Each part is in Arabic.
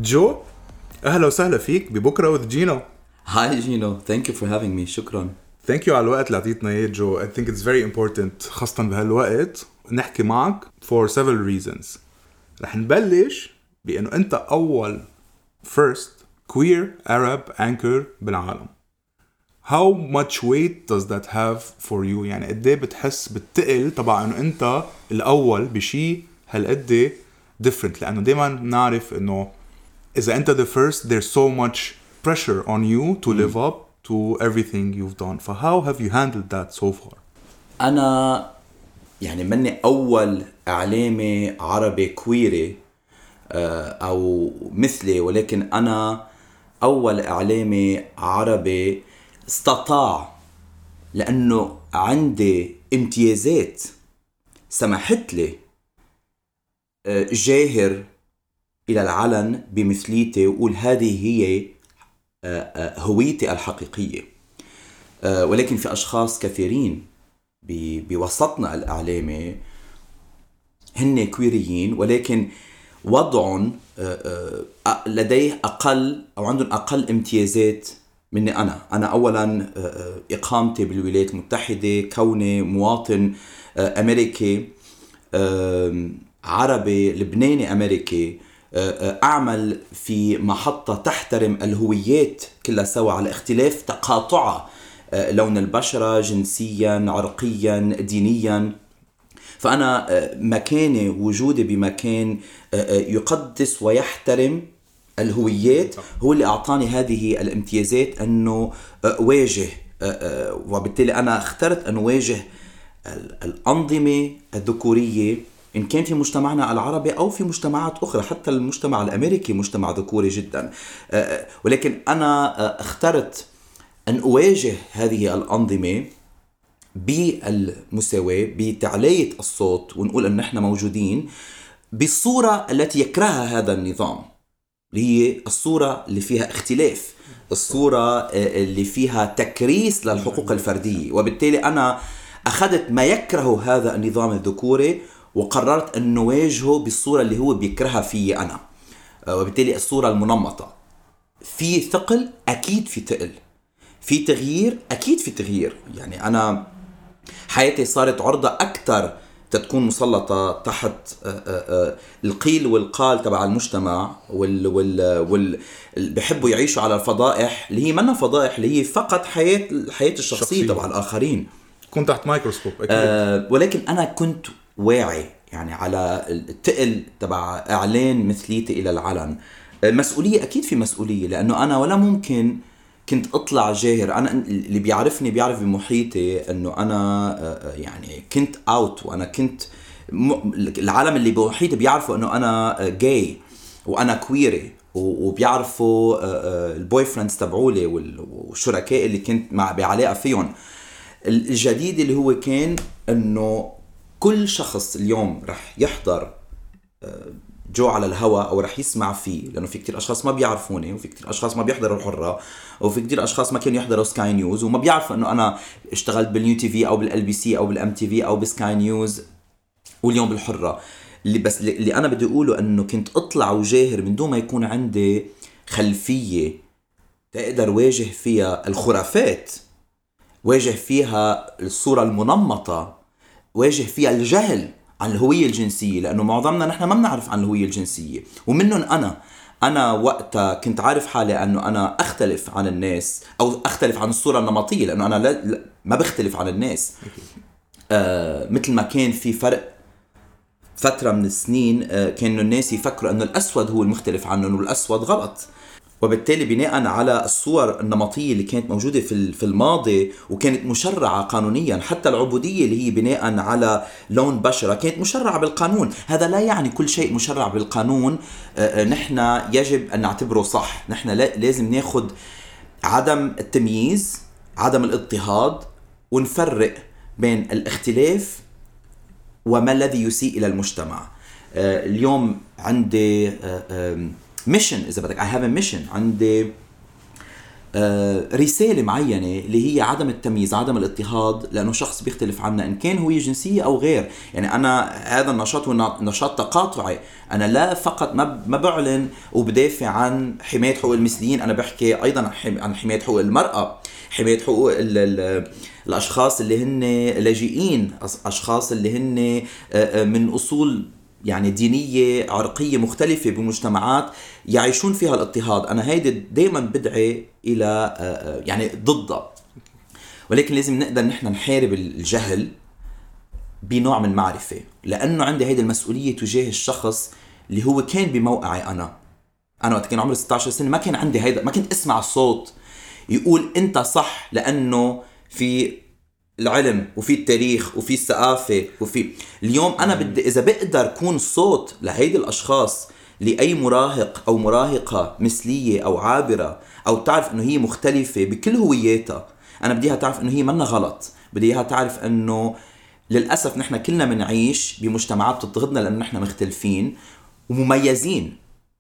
جو، اهلا وسهلا فيك ببكره وذ جينو. هاي جينو, thank you for having me. شكرا. ثانك يو على الوقت اللي عطيتنا اياه جو. I think it's very important خاصة بهالوقت نحكي معك for several reasons. رح نبلش بأنه أنت أول first queer Arab anchor بالعالم. How much weight does that have for you؟ يعني قديه بتحس بالتقل طبعا أنه أنت الأول بشي هالقدي different، لأنه دايما نعرف أنه إذا أنت the first there's so much pressure on you to live up to everything you've done. So how have you handled that so far؟ أنا يعني مني أول إعلامي عربي كويري أو مثلي، ولكن أنا أول إعلامي عربي استطاع، لأنه عندي امتيازات سمحت لي جاهر إلى العلن بمثليتي وقول هذه هي هويتي الحقيقية. ولكن في أشخاص كثيرين بوسطنا الإعلامي هن كويريين، ولكن وضعهم لديه أقل أو عندهم أقل امتيازات مني أنا أولا إقامتي بالولايات المتحدة، كوني مواطن أمريكي عربي لبناني أمريكي، أعمل في محطة تحترم الهويات كلها سوا على اختلاف تقاطعها، لون البشرة، جنسيا، عرقيا، دينيا. فأنا مكاني وجودي بمكان يقدس ويحترم الهويات هو اللي أعطاني هذه الامتيازات أنه واجه، وبالتالي أنا اخترت أن واجه الأنظمة الذكورية إن كان في مجتمعنا العربي أو في مجتمعات أخرى. حتى المجتمع الأمريكي مجتمع ذكوري جدا، ولكن أنا اخترت أن أواجه هذه الأنظمة بالمساواة، بتعلية الصوت، ونقول أن نحن موجودين بالصورة التي يكرهها هذا النظام، اللي هي الصورة اللي فيها اختلاف، الصورة اللي فيها تكريس للحقوق الفردية. وبالتالي أنا أخذت ما يكره هذا النظام الذكوري وقررت أن نواجهه بالصورة اللي هو بيكرهها فيه أنا، وبالتالي الصورة المنمطة. في ثقل أكيد، في ثقل، في تغيير أكيد، في تغيير. يعني أنا حياتي صارت عرضة أكثر تكون مسلطة تحت القيل والقال تبع المجتمع بيحبوا يعيشوا على الفضائح اللي هي منا فضائح، اللي هي فقط حياة الشخصية تبع الآخرين. كنت تحت مايكروسكوب أكيد. ولكن أنا كنت واعي يعني على التقل تبع إعلان مثليتي إلى العلن. مسؤولية أكيد، في مسؤولية، لأنه أنا ولا ممكن كنت أطلع جاهر. أنا اللي بيعرفني بيعرف بمحيطي أنه أنا يعني كنت أوت، وأنا كنت العالم اللي بمحيطي بيعرفوا أنه أنا جاي وأنا كويري، وبيعرفوا البوي فريندز تبعولي والشركاء اللي كنت بعلاقة فيهم. الجديد اللي هو كان أنه كل شخص اليوم رح يحضر جو على الهواء أو رح يسمع فيه، لأنه في كتير أشخاص ما بيعرفوني، وفي كتير أشخاص ما بيحضروا الحرة، وفي كتير أشخاص ما كانوا يحضروا سكاي نيوز وما بيعرفوا أنه أنا اشتغلت بالنيو تي في أو بالال بي سي أو بالام تي في أو بسكاي نيوز واليوم بالحرة. اللي أنا بدي أقوله أنه كنت أطلع وجاهر من دون ما يكون عندي خلفية تقدر واجه فيها الخرافات، واجه فيها الصورة المنمطة، واجه فيها الجهل عن الهوية الجنسية، لأنه معظمنا نحن ما بنعرف عن الهوية الجنسية. ومنهم أنا وقتها كنت عارف حالي أنه أنا أختلف عن الناس أو أختلف عن الصورة النمطية، لأنه أنا ما بختلف عن الناس. مثل ما كان في فرق فترة من السنين كانوا الناس يفكروا أنه الأسود هو المختلف عنهم والأسود غلط. وبالتالي بناء على الصور النمطية اللي كانت موجودة في الماضي وكانت مشرعة قانونيا، حتى العبودية اللي هي بناء على لون بشرة كانت مشرعة بالقانون. هذا لا يعني كل شيء مشرع بالقانون نحن يجب أن نعتبره صح. نحن لازم ناخد عدم التمييز، عدم الاضطهاد، ونفرق بين الاختلاف وما الذي يسيء إلى المجتمع. اليوم عندي ميشن، إذا بدك I have a mission. عندي رسالة معينة اللي هي عدم التمييز، عدم الاضطهاد، لأنه شخص بيختلف عنا إن كان هوية جنسية أو غير. يعني أنا هذا النشاط هو نشاط تقاطعي، أنا لا فقط ما بعلن وبدافع عن حماية حقوق المثليين، أنا بحكي أيضا عن حماية حقوق المرأة، حماية حقوق الأشخاص اللي هن لاجئين، أشخاص اللي هن من أصول يعني دينية عرقية مختلفة بمجتمعات يعيشون فيها الاضطهاد. أنا هيدا دايما بدعي إلى يعني ضده، ولكن لازم نقدر نحن نحارب الجهل بنوع من معرفة، لأنه عندي هيدا المسؤولية تجاه الشخص اللي هو كان بموقعي. أنا وقت كان عمري 16 سنة ما كان عندي هيدا، ما كنت أسمع الصوت يقول أنت صح، لأنه في العلم وفي التاريخ وفي الثقافة وفي اليوم أنا بدي إذا بقدر كون صوت لهيدي الأشخاص، لأي مراهق أو مراهقة مثلية أو عابرة، أو تعرف أنه هي مختلفة بكل هوياتها، أنا بديها تعرف أنه هي منا غلط، بديها تعرف أنه للأسف نحن كلنا منعيش بمجتمعات تضغطنا لأنه نحن مختلفين ومميزين.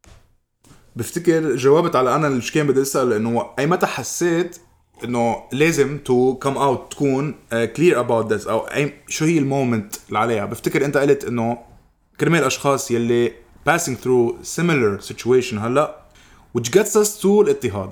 بفتكر جاوبت على أنا اللي كان بدي أسأل، إنه أي متى حسيت إنه لازم to come out تكون clear about this، أو أي شو هي المومنت اللي عليها؟ بفتكر أنت قلت إنه كرمال الأشخاص يلي passing through similar situation هلأ which gets us to الاضطهاد.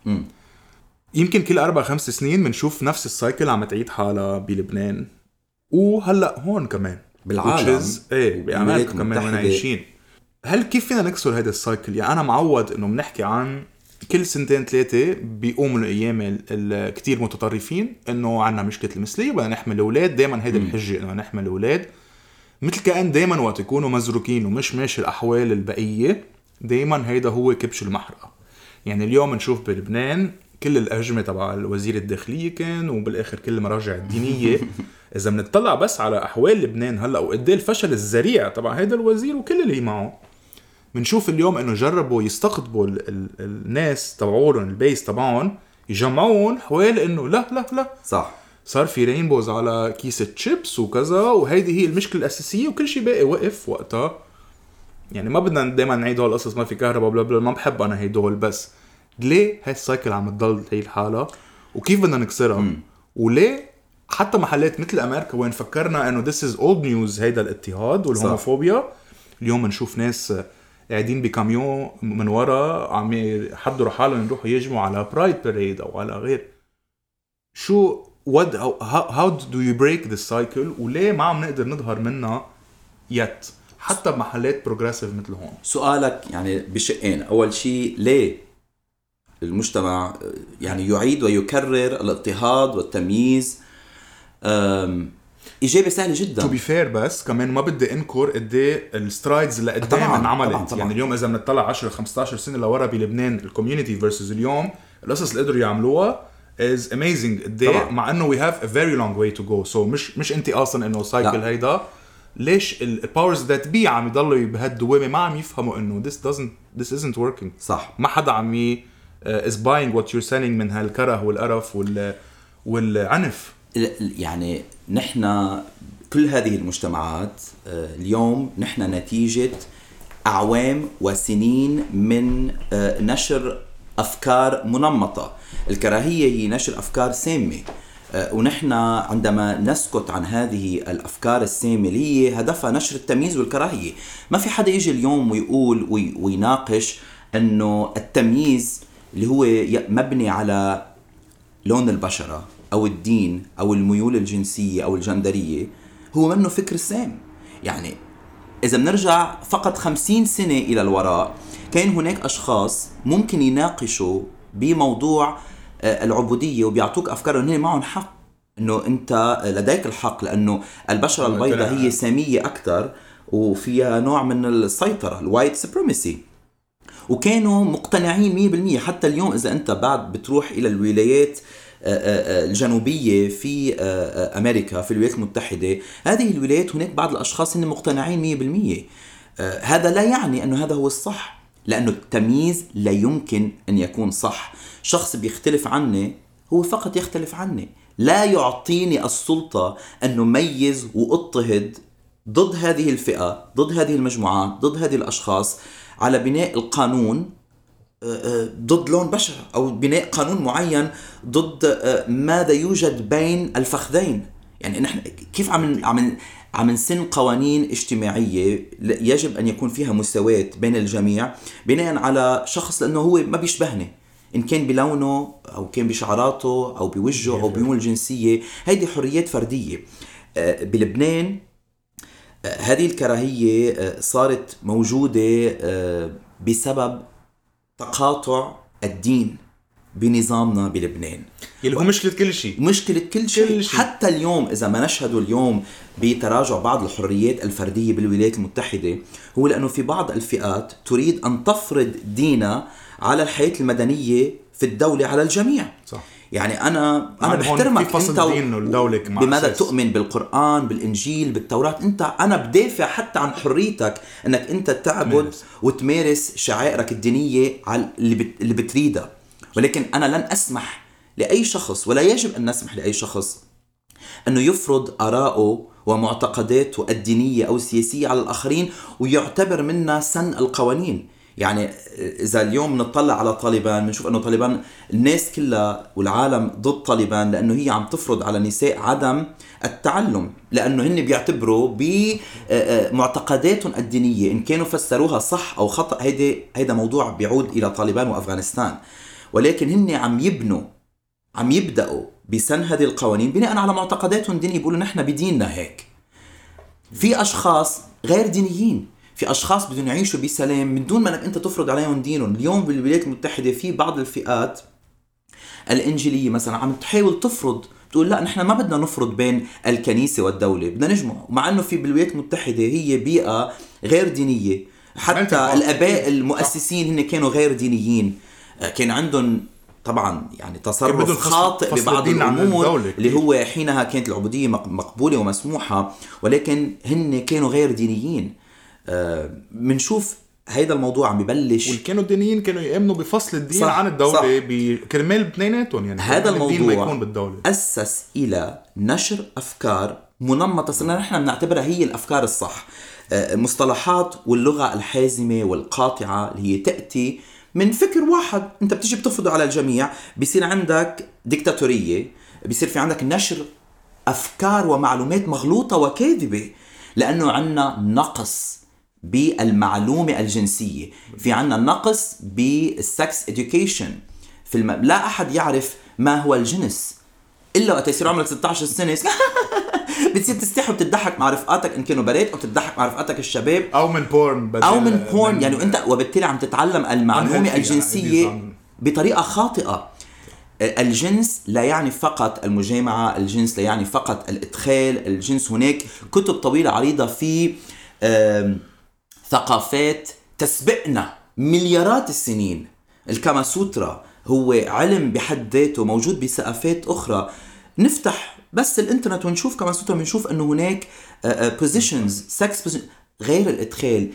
يمكن كل 4-5 سنين بنشوف نفس السايكل عم تعيد حالها بلبنان، وهلأ هون كمان بالعالم بأمريكا كمان وين عايشين. هل كيف فينا نكسر هذا السايكل؟ يعني أنا معود إنه بنحكي عن كل 2-3 بيقوموا الأيام الكتير متطرفين إنه عنا مشكلة المثلية بدنا نحمل أولاد، دايما هيدا الحجة إنه نحمل أولاد، مثل كأن دايما وقت يكونوا مزروكين ومش ماشي الأحوال البقية دايما هيدا هو كبش المحرقة. يعني اليوم نشوف بلبنان كل الأهجمة تبع الوزير الداخلية كان، وبالآخر كل المراجع الدينية. إذا بنطلع بس على أحوال لبنان هلأ وقد الفشل الذريع تبع هيدا الوزير وكل اللي معه، بنشوف اليوم إنه جربوا يستقطبوا الناس تبعولهم البيس تبعهم يجمعون حوالي إنه لا صح، صار في رينبوز على كيسة شيبس وكذا، وهيدي هي المشكلة الأساسية، وكل شيء باقي وقف وقتها. يعني ما بدنا دايما نعيد هول القصص، ما في كهرباء بلا بلا، ما بحب أنا هيدول، بس ليه هاي السايكل عم تضل هي الحالة وكيف بدنا نكسرها؟ وليه حتى محلات مثل أمريكا وين فكرنا إنه this is old news هيدا الاضطهاد والهوموفوبيا، اليوم نشوف ناس قاعدين بكاميون من ورا عم يحضروا حالهم يروحوا يجمعوا على برايد باريد أو على غير. شو how do you break this cycle؟ وليه ما عم نقدر نظهر منها yet حتى بمحلات بروجريسيف مثل هون؟ سؤالك يعني بشقين. أول شيء ليه المجتمع يعني يعيد ويكرر الاضطهاد والتمييز؟ إجابة سهلة جدا. to be fair، بس كمان ما بدي انكر قديه السترايدز اللي قدام انعملت. يعني اليوم إذا بنطلع 10-15 سنة لورا بلبنان الكوميونيتي versus اليوم، القصص اللي قدروا يعملوها is amazing قديه، مع انه we have a very long way to go. So مش انت اصلا انه سايكل هيدا. ليش الباورز ذات بي عم يضلوا بهالدوامه ما عم يفهموا انه this isn't working؟ صح، ما حدا عم is buying what you're selling من هالكره والقرف والعنف. يعني نحن كل هذه المجتمعات اليوم نحن نتيجة أعوام وسنين من نشر أفكار منمطة. الكراهية هي نشر أفكار سامة، ونحن عندما نسكت عن هذه الأفكار السامة اللي هي هدفها نشر التمييز والكراهية، ما في حدا يجي اليوم ويقول ويناقش أنه التمييز اللي هو مبني على لون البشرة أو الدين أو الميول الجنسية أو الجندرية هو منه فكر سام. يعني إذا بنرجع فقط 50 سنة إلى الوراء، كان هناك أشخاص ممكن يناقشوا بموضوع العبودية وبيعطوك أفكار أنه معهم حق، أنه أنت لديك الحق، لأنه البشرة البيضاء هي سامية أكتر وفيها نوع من السيطرة، الوايت سوبريمسي، وكانوا مقتنعين 100%. حتى اليوم إذا أنت بعد بتروح إلى الولايات الجنوبية في أمريكا، في الولايات المتحدة، هذه الولايات هناك بعض الأشخاص هم مقتنعين 100%. هذا لا يعني أنه هذا هو الصح، لأنه التمييز لا يمكن أن يكون صح. شخص بيختلف عني هو فقط يختلف عني، لا يعطيني السلطة أن نميز وأضطهد ضد هذه الفئة، ضد هذه المجموعات، ضد هذه الأشخاص على بناء القانون ضد لون بشرة أو بناء قانون معين ضد ماذا يوجد بين الفخذين. يعني نحن كيف عم نسن قوانين اجتماعية يجب أن يكون فيها مساواة بين الجميع بناء على شخص لأنه هو ما بيشبهني، إن كان بلونه أو كان بشعراته أو بوجهه أو بميول جنسية. هيدي حريات فردية. بلبنان هذه الكراهية صارت موجودة بسبب تقاطع الدين بنظامنا بلبنان، اللي هو مشكلة كل شيء. حتى اليوم إذا ما نشهد اليوم بتراجع بعض الحريات الفردية بالولايات المتحدة، هو لأنه في بعض الفئات تريد أن تفرض دينها على الحياة المدنية في الدولة على الجميع. صح. يعني أنا بحترمك أنت بماذا تؤمن، بالقرآن، بالإنجيل، بالتوراة. أنا بدافع حتى عن حريتك أنك أنت تعبد وتمارس شعائرك الدينية اللي بتريدها، ولكن أنا لن أسمح لأي شخص ولا يجب أن نسمح لأي شخص أنه يفرض آراءه ومعتقداته الدينية أو السياسية على الآخرين ويعتبر منا سن القوانين. يعني إذا اليوم نطلع على طالبان بنشوف أنه طالبان الناس كلها والعالم ضد طالبان لأنه هي عم تفرض على النساء عدم التعلم، لأنه هن بيعتبروا بمعتقداتهم الدينية إن كانوا فسروها صح أو خطأ. هيدا موضوع بيعود إلى طالبان وأفغانستان، ولكن هن عم يبدأوا بسن هذه القوانين بناء على معتقداتهم الدينية. بيقولوا نحن بديننا هيك. في أشخاص غير دينيين، في أشخاص بدهم يعيشوا بسلام من دون ما أنت تفرض عليهم دينهم. اليوم بالولايات المتحدة في بعض الفئات الإنجيلية مثلا عم تحاول تفرض، تقول لا نحن ما بدنا نفرض بين الكنيسة والدولة، بدنا نجمع. مع أنه في بالولايات المتحدة هي بيئة غير دينية، حتى الآباء المؤسسين هن كانوا غير دينيين، كان عندهم طبعا يعني تصرف خاطئ ببعض الأمور اللي هو حينها كانت العبودية مقبولة ومسموحة، ولكن هن كانوا غير دينيين. منشوف هيدا الموضوع عم يبلش، والكانوا الدينيين كانوا يؤمنوا بفصل الدين عن الدولة بكرمال بثنيناتهم. يعني هذا الموضوع أسس إلى نشر أفكار منمطة صرنا نحن بنعتبرها هي الأفكار الصح. مصطلحات واللغة الحازمة والقاطعة اللي هي تأتي من فكر واحد أنت بتيجي بتفرضه على الجميع، بيصير عندك ديكتاتورية، بيصير في عندك نشر أفكار ومعلومات مغلوطة وكاذبة، لأنه عنا نقص بالمعلومة الجنسية، في عنا نقص بالسكس إديوكيشن. لا أحد يعرف ما هو الجنس إلا وقت يصير عمرك 16 سنة بتصير تستحي وتضحك مع رفقاتك إن كانوا بنات، أو تضحك مع رفقاتك الشباب، أو من بورن يعني أنت وبالتالي عم تتعلم المعلومة الجنسية بطريقة خاطئة. الجنس لا يعني فقط المجامعة، الجنس لا يعني فقط الإدخال، الجنس هناك كتب طويلة عريضة في ثقافات تسبقنا مليارات السنين. الكاما سوترا هو علم بحد ذاته موجود بثقافات أخرى. نفتح بس الانترنت ونشوف كاما سوترا، بنشوف أنه هناك positions sex غير الإدخال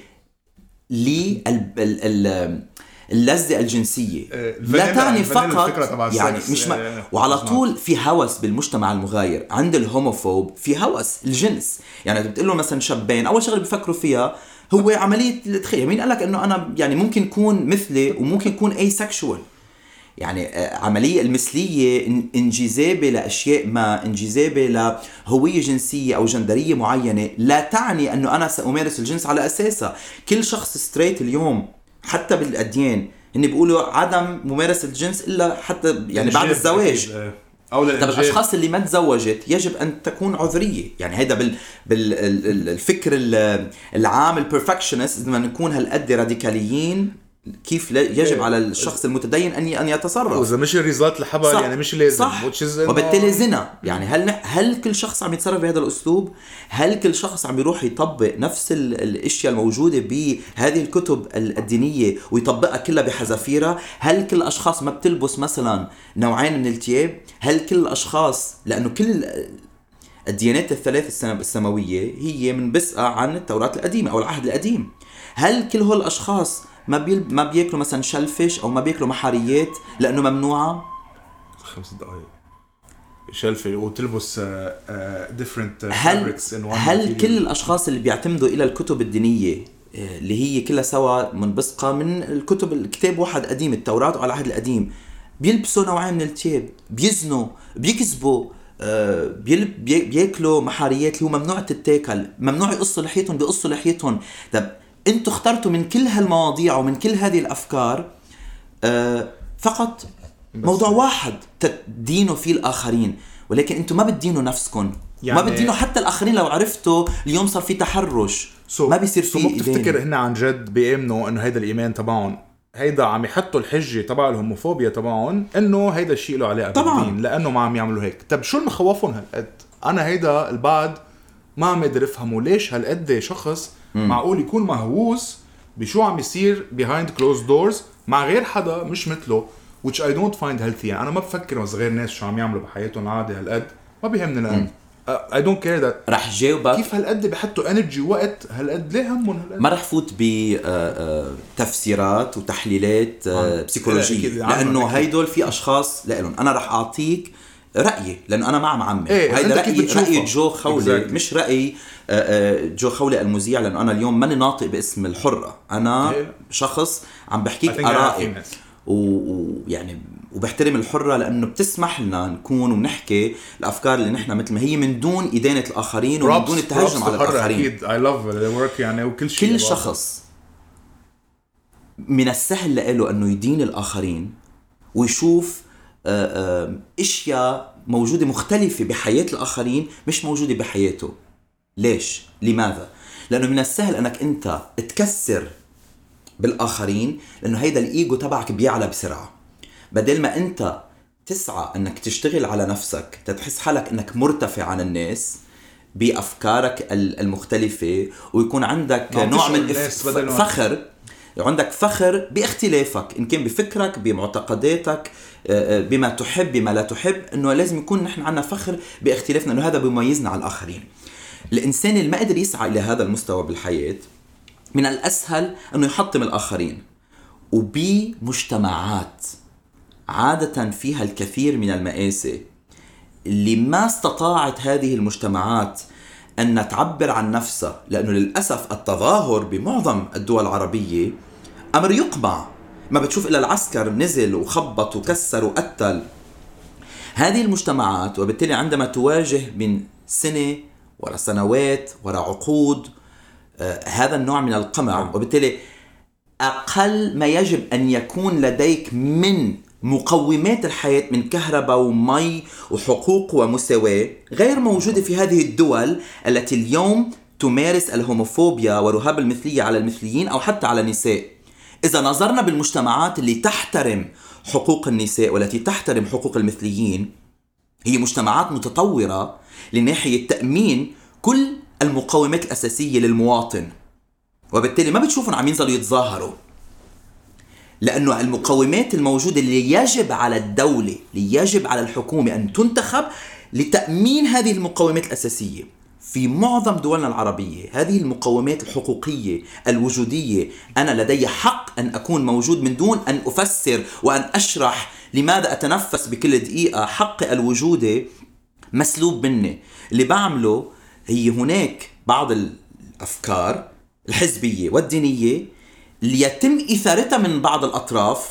اللذة الجنسية لا تعني فقط يعني مش وعلى طول في هوس بالمجتمع المغاير. عند الهوموفوب في هوس الجنس، يعني بتقول له مثلا شابين أول شغله بيفكروا فيها هو عملية الإدخال. مين قالك إنه أنا يعني ممكن يكون مثلي وممكن يكون asexual؟ يعني عملية المثلية انجذابة لأشياء ما، انجذابة لهوية جنسية أو جندرية معينة، لا تعني أنه أنا سأمارس الجنس على أساسها. كل شخص ستريت اليوم حتى بالأديان إن بيقولوا عدم ممارسة الجنس إلا حتى يعني بعد الزواج. طب الأشخاص اللي ما تزوجت يجب أن تكون عذرية. يعني هيدا بالفكر العام البرفكشنست، إذا ما نكون هالقد راديكاليين كيف يجب على الشخص المتدين أن يتصرف. وإذا مش الريزلات الحبل يعني مش لازم، وبالتالي زنا. يعني هل كل شخص عم يتصرف بهذا الأسلوب؟ هل كل شخص عم يروح يطبق نفس الاشياء الموجودة بهذه الكتب الدينية ويطبقها كلها بحذافيرها؟ هل كل الأشخاص ما بتلبس مثلا نوعين من الثياب؟ هل كل الأشخاص، لأنه كل الديانات الثلاث السماوية هي منبثقة عن التوراة القديمة أو العهد القديم، هل كل هول الأشخاص ما بياكلوا مثلا شلفش أو ما بياكلوا محاريات لأنه ممنوعة؟ 5 دقائق شلفش وتلبس different fabrics in one هل كل الأشخاص اللي بيعتمدوا إلى الكتب الدينية اللي هي كلها سوا منبثقة من الكتاب واحد قديم، التوراة وعلى العهد القديم. بيلبسوا نوعين من الثياب، بيزنوا، بيكذبوا، بياكلوا محاريات اللي هو ممنوع تتاكل، ممنوع يقصوا لحيتهم بيقصوا لحيتهم. طب انتوا اخترتوا من كل هالمواضيع ومن كل هذه الأفكار فقط موضوع واحد تدينوا فيه الآخرين، ولكن انتوا ما بتدينوا نفسكم، يعني ما بتدينوا حتى الآخرين. لو عرفتوا اليوم صار في تحرش، ما بيصير في ما بتفتكر هن عن جد بيأمنوا انه هيدا الإيمان تبعهم هيدا عم يحطوا الحجة تبع الهوموفوبيا تبعهم انه هيدا الشيء له علاقة بالدين لانه ما عم يعملوا هيك؟ طب شو المخوفهم هالقد؟ انا هيدا البعد ما عم اقدر افهمه، ليش هالقد شخص معقول يكون مهووس بشو عم يصير behind closed doors مع غير حدا مش مثله، which I don't find healthy. يعني انا ما بفكر بس غير ناس شو عم يعملوا بحياتهم عادي هالقد، ما بيهمني الان. I don't care that. رح جاوبك كيف هالقد بحطوا انرجي وقت هالقد، ليه همهم هالقد؟ ما رح فوت بتفسيرات وتحليلات بسيكولوجية، لأنه هيدول في أشخاص لهم. أنا رح أعطيك رأيي لأنه أنا ما عم عمي. هيدا رأي جو خولي، مش رأي جو خولي المذيع، لأنه أنا اليوم ماني ناطق باسم الحرة، أنا شخص عم بحكيك آرائي ويعني وبحترم الحرة لأنه بتسمح لنا نكون ونحكي الأفكار اللي نحن مثل ما هي من دون إدانة الآخرين ومن دون التهجم على الآخرين. I love the work يعني وكل شيء. كل شخص من السهل له أنه يدين الآخرين ويشوف أشياء موجودة مختلفة بحياة الآخرين مش موجودة بحياته. ليش؟ لماذا؟ لأنه من السهل أنك أنت تكسر بالآخرين، لأنه هيدا الإيجو تبعك بيعلى بسرعة. بدل ما أنت تسعى أنك تشتغل على نفسك تتحس حالك أنك مرتفع عن الناس بأفكارك المختلفة، ويكون عندك نوع من فخر، عندك فخر باختلافك، إن كان بفكرك بمعتقداتك بما تحب بما لا تحب، أنه لازم يكون نحن عنا فخر باختلافنا، أنه هذا بيميزنا عن الآخرين. الإنسان اللي ما قدر يسعى إلى هذا المستوى بالحياة من الأسهل أنه يحطم الآخرين. وبمجتمعات عادة فيها الكثير من المآسي اللي ما استطاعت هذه المجتمعات أن تعبر عن نفسها، لأنه للأسف التظاهر بمعظم الدول العربية أمر يقمع، ما بتشوف إلا العسكر نزل وخبط وكسر وقتل هذه المجتمعات. وبالتالي عندما تواجه من سنة وراء سنوات وراء عقود هذا النوع من القمع، وبالتالي أقل ما يجب أن يكون لديك من مقومات الحياة من كهرباء ومي وحقوق ومساواة غير موجودة في هذه الدول التي اليوم تمارس الهوموفوبيا ورهاب المثلية على المثليين أو حتى على النساء. إذا نظرنا بالمجتمعات اللي تحترم حقوق النساء والتي تحترم حقوق المثليين، هي مجتمعات متطورة لناحية تأمين كل المقومات الأساسية للمواطن، وبالتالي ما بتشوفون عم ينزلوا يتظاهروا، لأنه المقومات الموجودة اللي يجب على الدولة، اللي يجب على الحكومة أن تنتخب لتأمين هذه المقومات الأساسية. في معظم دولنا العربية هذه المقومات الحقوقية الوجودية أنا لدي حق أن أكون موجود من دون أن أفسر وأن أشرح لماذا أتنفس بكل دقيقة. حق الوجود مسلوب مني. اللي بعمله هي هناك بعض الأفكار الحزبية والدينية اللي يتم إثارتها من بعض الأطراف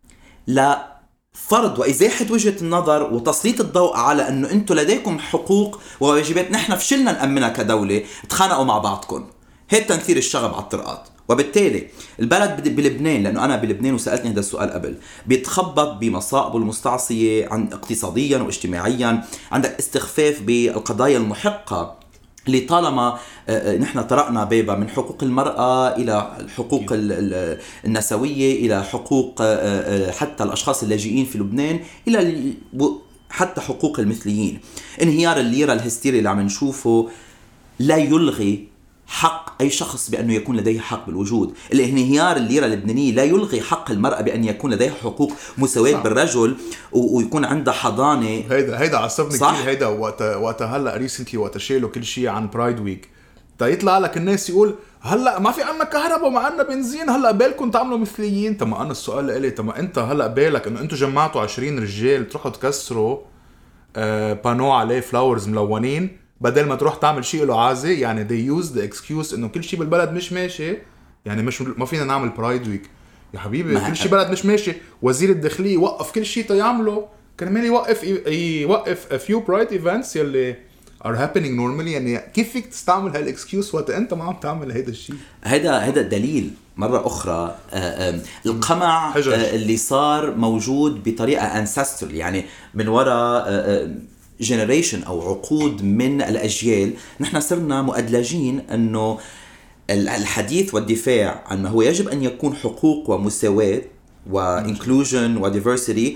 لفرض وإزاحة وجهة النظر وتسليط الضوء على أنه أنتم لديكم حقوق وواجبات نحن فشلنا نأمنها كدولة، تخانقوا مع بعضكم. هيك تنثير الشغب على الطرقات. وبالتالي البلد بلبنان، لأنه أنا بلبنان وسألتني هذا السؤال قبل، بيتخبط بمصائب المستعصية عن اقتصاديا واجتماعيا. عندك استخفاف بالقضايا المحقة اللي طالما نحن طرقنا بابا، من حقوق المرأة إلى الحقوق النسوية إلى حقوق حتى الأشخاص اللاجئين في لبنان إلى حتى حقوق المثليين. انهيار الليرة الهستيري اللي عم نشوفه لا يلغي حق أي شخص بأنه يكون لديه حق بالوجود. الانهيار الليرة اللبنانية لا يلغي حق المرأة بأن يكون لديها حقوق مساواة بالرجل ويكون عندها حضانة. هيدا عصبني كتير. هيدا وقت هلأ ريسنتلي وقت شيلوا كل شيء عن برايد ويك، يطلع لك الناس يقول هلأ ما في عنا كهرباء وما عنا بنزين، هلأ بالكم تعملوا مثليين. تما أنا السؤال لإلي، تما أنت هلأ بالك إنه أنتوا جمعتوا 20 رجال تروحوا تكسروا بانو عليه فلاورز ملونين بدل ما تروح تعمل شيء له عازي؟ يعني they use the excuse إنه كل شيء بالبلد مش ماشي يعني مش ما فينا نعمل برايد ويك يا حبيبي، كل شيء بلد مش ماشي، وزير الداخلية وقف كل شيء تيعمله، كرمال يوقف a few pride events يلي are happening normally. يعني كيف فيك تستعمل هالاكسكيوز وقت انت ما عم تعمل هيدا الشيء؟ هيدا دليل مرة أخرى القمع اللي صار موجود بطريقة ancestral، يعني من وراء generation أو عقود من الأجيال. نحن صرنا مؤدلجين أنه الحديث والدفاع عن ما هو يجب أن يكون حقوق ومساواة وإنكلوجن وديفرسيتي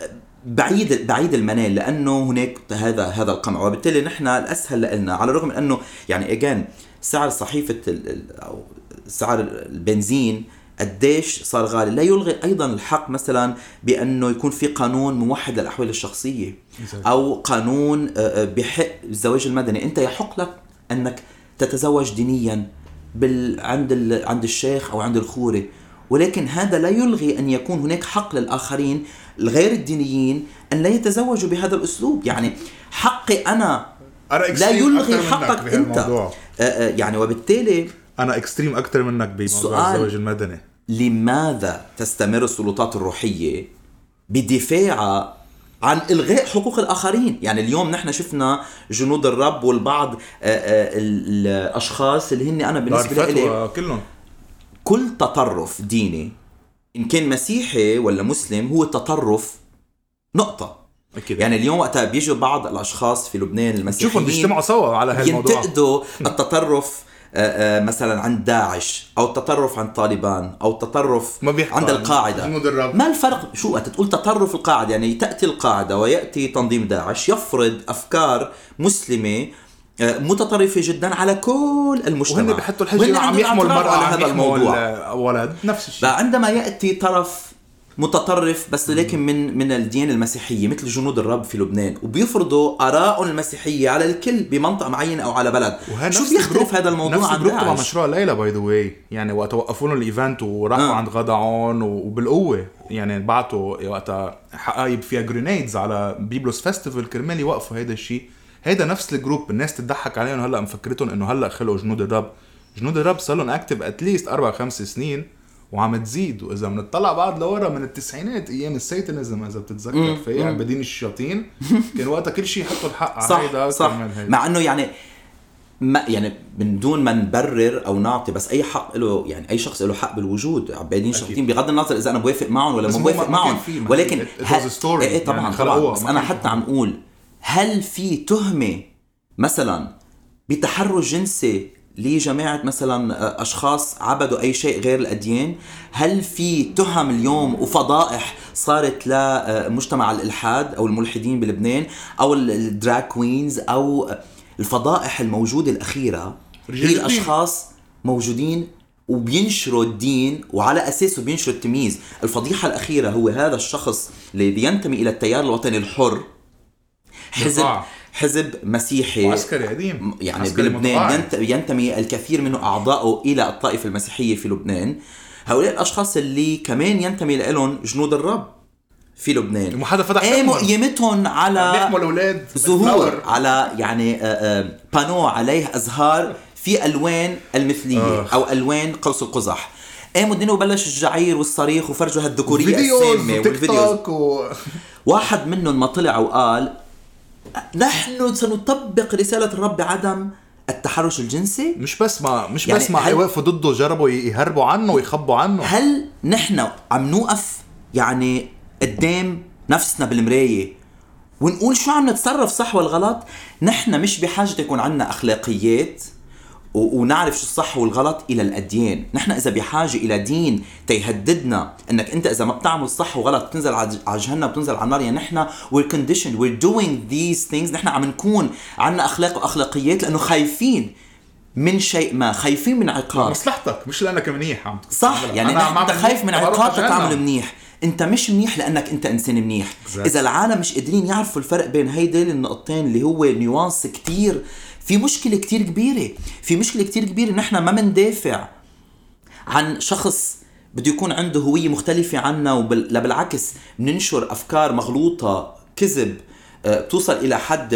بعيد المنال، لأنه هناك هذا القمع. وبالتالي نحن الأسهل لنا، على الرغم من أنه يعني again سعر صحيفة أو سعر البنزين قديش صار غالي، لا يلغي أيضا الحق مثلا بأنه يكون في قانون موحد للأحوال الشخصية أو قانون بحق الزواج المدني. أنت يحق لك أنك تتزوج دينيا عند الشيخ أو عند الخورة، ولكن هذا لا يلغي أن يكون هناك حق للآخرين الغير الدينيين أن لا يتزوجوا بهذا الأسلوب. يعني حقي أنا لا يلغي حقك أنت. يعني وبالتالي أنا إكستريم أكتر منك بموضوع الزواج المدني. لماذا تستمر السلطات الروحية بدفاع عن إلغاء حقوق الآخرين؟ يعني اليوم نحن شفنا جنود الرب والبعض الأشخاص اللي هن أنا بالنسبة لي كل تطرف ديني إن كان مسيحي ولا مسلم هو تطرف نقطة. أكيد. يعني اليوم وقتها بيجوا بعض الأشخاص في لبنان المسيحيين شوفوا بيجتمعوا سوا على هالموضوع، ينتقدوا التطرف مثلا عند داعش أو التطرف عند طالبان أو التطرف عند القاعدة. ما الفرق؟ شو وقت تقول تطرف القاعدة؟ يعني تأتي القاعدة ويأتي تنظيم داعش يفرض أفكار مسلمة متطرفة جدا على كل المجتمع، وهن بيحطوا الحجة عم يحموا المرأة على هذا الموضوع ولد نفس الشيء. عندما يأتي طرف متطرف بس لكن من الديانة المسيحية مثل جنود الرب في لبنان وبيفرضوا آراء المسيحية على الكل بمنطقة معينة أو على بلد، شو بيختلف هذا الموضوع عن داعش؟ نفس مشروع ليلى باي ذا واي، يعني وقت وقفوا لهم الايفنت وراحوا عند غدعون وبالقوة يعني بعتوا وقتها حقايب فيها جرينيدز على بيبلوس فيستيفال كرمال يوقفوا هيدا الشيء. هيدا نفس الجروب الناس تضحك عليهم هلا مفكرتهم انه هلا خلقوا جنود الرب. جنود الرب صار لهم اكتف اتليست 4-5 سنين وعم تزيد. واذا بنطلع بعد لورا من التسعينات ايام السيتانيزم اذا بتتذكر في عبادين الشياطين كان وقتها كل شيء يحطوا الحق على هيدا. صح مع انه يعني من دون ما نبرر او نعطي، بس اي حق له، يعني اي شخص له حق بالوجود. عبادين الشياطين بغض النظر اذا انا بوافق معهم ولا مو بوافق معهم، ولكن طبعا بس انا حتى عم اقول هل في تهمة مثلا بتحرش جنسي لجماعة مثلا أشخاص عبدوا أي شيء غير الأديان؟ هل في تهم اليوم وفضائح صارت لمجتمع الإلحاد أو الملحدين بلبنان أو الدراك كوينز أو الفضائح الموجودة الأخيرة؟ هي الأشخاص موجودين وبينشروا الدين وعلى أساسه بينشروا التمييز. الفضيحة الأخيرة هو هذا الشخص اللي بينتمي إلى التيار الوطني الحر، حزب مسيحي عسكري قديم يعني بلبنان ينتمي الكثير منه أعضائه إلى الطائفة المسيحية في لبنان. هؤلاء الأشخاص اللي كمان ينتمي لهم جنود الرب في لبنان قاموا قيمتهم على ظهور على يعني بانو عليه أزهار في ألوان المثلية أو ألوان قوس القزح. قاموا دينه وبلش الجعير والصريخ وفرجوا هالذكورية السامة والفيديوز. واحد منهم ما طلع وقال نحن سنطبق رسالة الرب بعدم التحرش الجنسي. مش بس ما حيوقفوا ضده، جربوا يهربوا عنه ويخبوا عنه. هل نحن عم نوقف يعني قدام نفسنا بالمراية ونقول شو عم نتصرف صح والغلط؟ نحن مش بحاجة يكون عنا أخلاقيات ونعرف شو الصح والغلط إلى الأديان. نحن إذا بحاجة إلى دين تيهددنا أنك أنت إذا ما بتعمل صح وغلط بتنزل على جهنم بتنزل على النار، يعني نحن we're conditioned we're doing these things. نحن عم نكون عنا أخلاق وأخلاقيات لأنه خايفين من شيء ما، خايفين من عقاب مصلحتك مش لأنك منيح. صح يعني أنت خايف من عقاب تعمل منيح. انت مش منيح لانك انت انسان منيح. اذا العالم مش قادرين يعرفوا الفرق بين هيدل النقطتين اللي هو نيوانس كتير، في مشكلة كتير كبيرة. نحن ما مندافع عن شخص بده يكون عنده هوية مختلفة عنا بالعكس بننشر أفكار مغلوطة كذب توصل إلى حد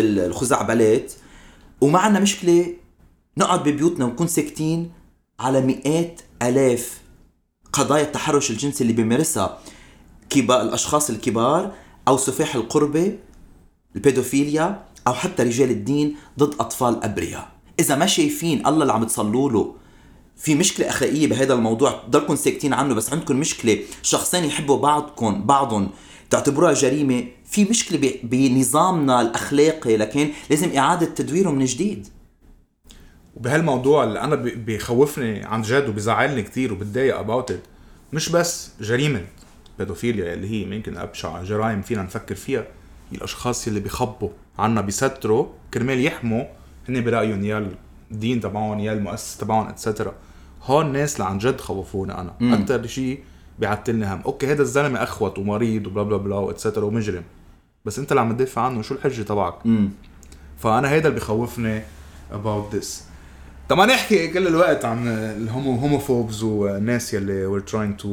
الخزعبلات، وما عنا مشكلة نقعد ببيوتنا ونكون ساكتين على مئات آلاف قضايا التحرش الجنسي اللي بيمارسها الأشخاص الكبار أو سفاح القربة، البيدوفيليا، أو حتى رجال الدين ضد أطفال أبرياء. إذا ما شايفين الله اللي عم تصلوا له في مشكلة أخلاقية بهذا الموضوع ضلكم ساكتين عنه، بس عندكم مشكلة شخصين يحبوا بعضهم تعتبروها جريمة، في مشكلة بنظامنا الأخلاقي، لكن لازم إعادة تدويره من جديد. وبهالموضوع اللي أنا بيخوفني عن جد وبيزعلني كتير وبتضايق about it، مش بس جريمة بيدوفيليا اللي هي ممكن أبشع جرائم فينا نفكر فيها، الأشخاص اللي بيخبوا عنا بيستروا كرمال يحموا هن برأيهم يا الدين تبعهم يا المؤسس تبعهم اتسترا. هون الناس اللي عن جد خوفونا أنا أكتر شيء بيعتلني هم. أوكي هذا الزلمة أخوت ومريض وبلا بلا بلا واتسترا ومجرم، بس أنت اللي عم تدافع عنه شو الحجة تبعك؟ فأنا هيدا اللي بيخوفني about this. طبعا نحكي كل الوقت عن الهوموفوبز والناس يلي we're trying to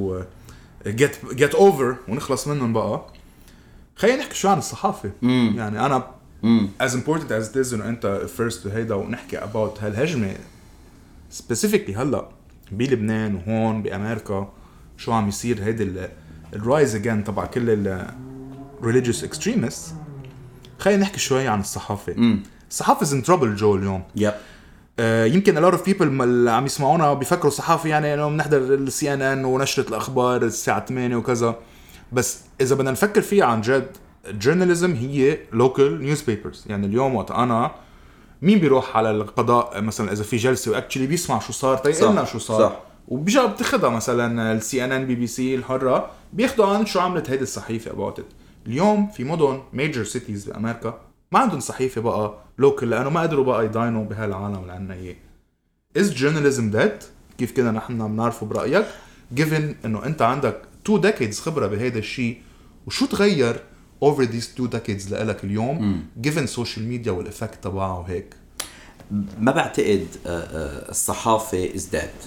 get over ونخلص منهم بقى. خلينا نحكي شو عن الصحافة. يعني أنا as important as it is إنه أنت first هيدا ونحكي about هالهجمة specifically هلا بلبنان وهون بأمريكا شو عم يصير، هيدا الرايز again تبع كل ال religious extremists. خلينا نحكي شوي عن الصحافة. الصحافة is in trouble جو اليوم. يمكن a lot of people اللي عم يسمعونا بيفكروا الصحافة يعني انه بنحضر السي ان ان ونشرة الاخبار الساعة 8 وكذا، بس اذا بدنا نفكر فيها عن جد journalism هي local newspapers. يعني اليوم وقت انا مين بيروح على القضاء مثلا اذا في جلسة واكتشلي بيسمع شو صار تيقلنا شو صار، وبيجا بتاخدها مثلا السي ان ان بي بي سي الحرة بياخدوا عن شو عملت هيدي الصحيفة about it. اليوم في مدن major cities بأمريكا ما عندهم صحيفة بقى local لأنه ما قدروا بقى يداينوا بهالعالم اللي عنا إياه. Is journalism dead؟ كيف كده نحن بنعرفه برأيك given إنه أنت عندك 2 decades خبرة بهذا الشيء، وشو تغير over these 2 decades لإلك اليوم given social media والإفكت تبعه وهيك؟ ما بعتقد الصحافة is dead.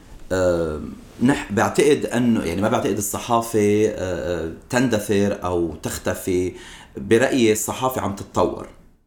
بعتقد أنه يعني ما بعتقد الصحافة تندثر أو تختفي. برأيي الصحافة عم تتطور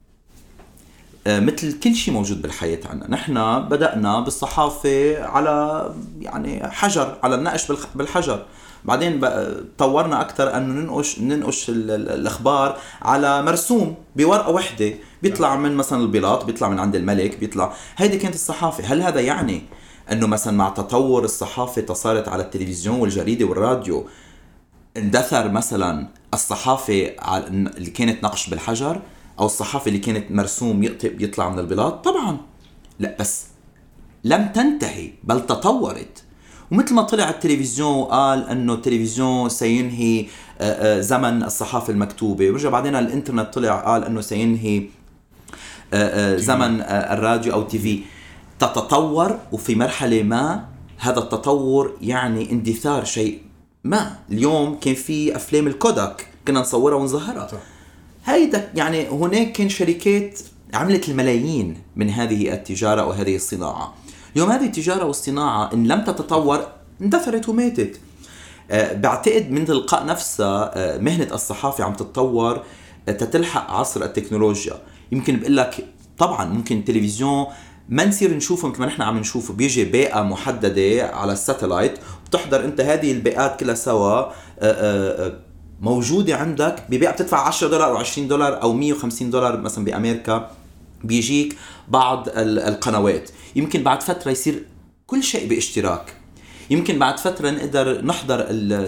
مثل كل شيء موجود بالحياة عنا. نحن بدأنا بالصحافة على يعني حجر، على النقش بالحجر، بعدين طورنا أكتر أنه ننقش الأخبار على مرسوم بورقة واحدة بيطلع من مثلا البلاط، بيطلع من عند الملك، بيطلع. هيدي كانت الصحافة. هل هذا يعني أنه مثلا مع تطور الصحافة صارت على التلفزيون والجريدة والراديو اندثر مثلا الصحافة اللي كانت نقش بالحجر أو الصحافة اللي كانت مرسوم يطلع من البلاط؟ طبعا لا، بس لم تنتهي بل تطورت. ومثل ما طلع التلفزيون وقال أنه التلفزيون سينهي زمن الصحافة المكتوبة، ورجع بعدين الانترنت طلع قال أنه سينهي زمن الراديو أو تي في. تتطور، وفي مرحلة ما هذا التطور يعني اندثار شيء ما. اليوم كان في أفلام الكوداك كنا نصورها ونظهرها، هيدا يعني هناك كان شركات عملت الملايين من هذه التجارة وهذه الصناعة. اليوم هذه التجارة والصناعة إن لم تتطور اندثرت وماتت. بعتقد من تلقاء نفسها مهنة الصحافة عم تتطور تتلحق عصر التكنولوجيا. يمكن بقول لك طبعا ممكن التلفزيون ما نصير نشوفه مثل ما نحن عم نشوفه، بيجي باقة محددة على الساتلايت وتحضر انت هذه الباقات كلها سوا موجودة عندك بباقة بتدفع $10 أو $20 أو $150 مثلا. بأمريكا بيجيك بعض القنوات، يمكن بعد فترة يصير كل شيء باشتراك. يمكن بعد فترة نقدر نحضر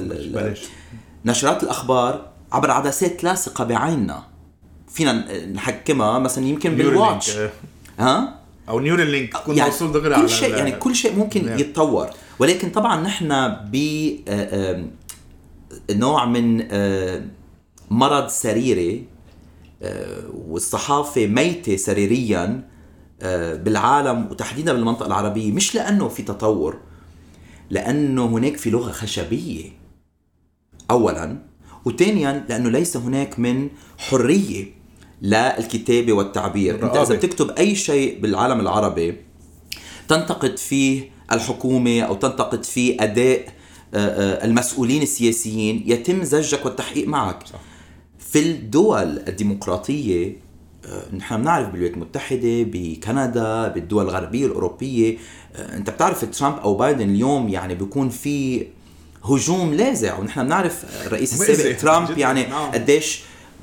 نشرات الأخبار عبر عدسات لاصقة بعيننا، فينا نحكمها مثلا يمكن بالواتش او نيورال لينك تكون يعني موصول دغري على كل شيء. يعني كل شيء ممكن يتطور، ولكن طبعا نحن نوع من مرض سريري، والصحافة ميتة سريريا بالعالم وتحديدا بالمنطقة العربية، مش لأنه في تطور، لأنه هناك في لغة خشبية أولا، وثانيا لأنه ليس هناك من حرية للكتابة والتعبير. أنت إذا بتكتب أي شيء بالعالم العربي تنتقد فيه الحكومة أو تنتقد فيه أداء المسؤولين السياسيين، يتم زجك والتحقيق معك. صح. في الدول الديمقراطية نحن بنعرف بالولايات المتحدة، بكندا، بالدول الغربية الأوروبية، أنت بتعرف ترامب أو بايدن اليوم يعني بيكون في هجوم لاذع، ونحن بنعرف الرئيس السابق ترامب يعني قديش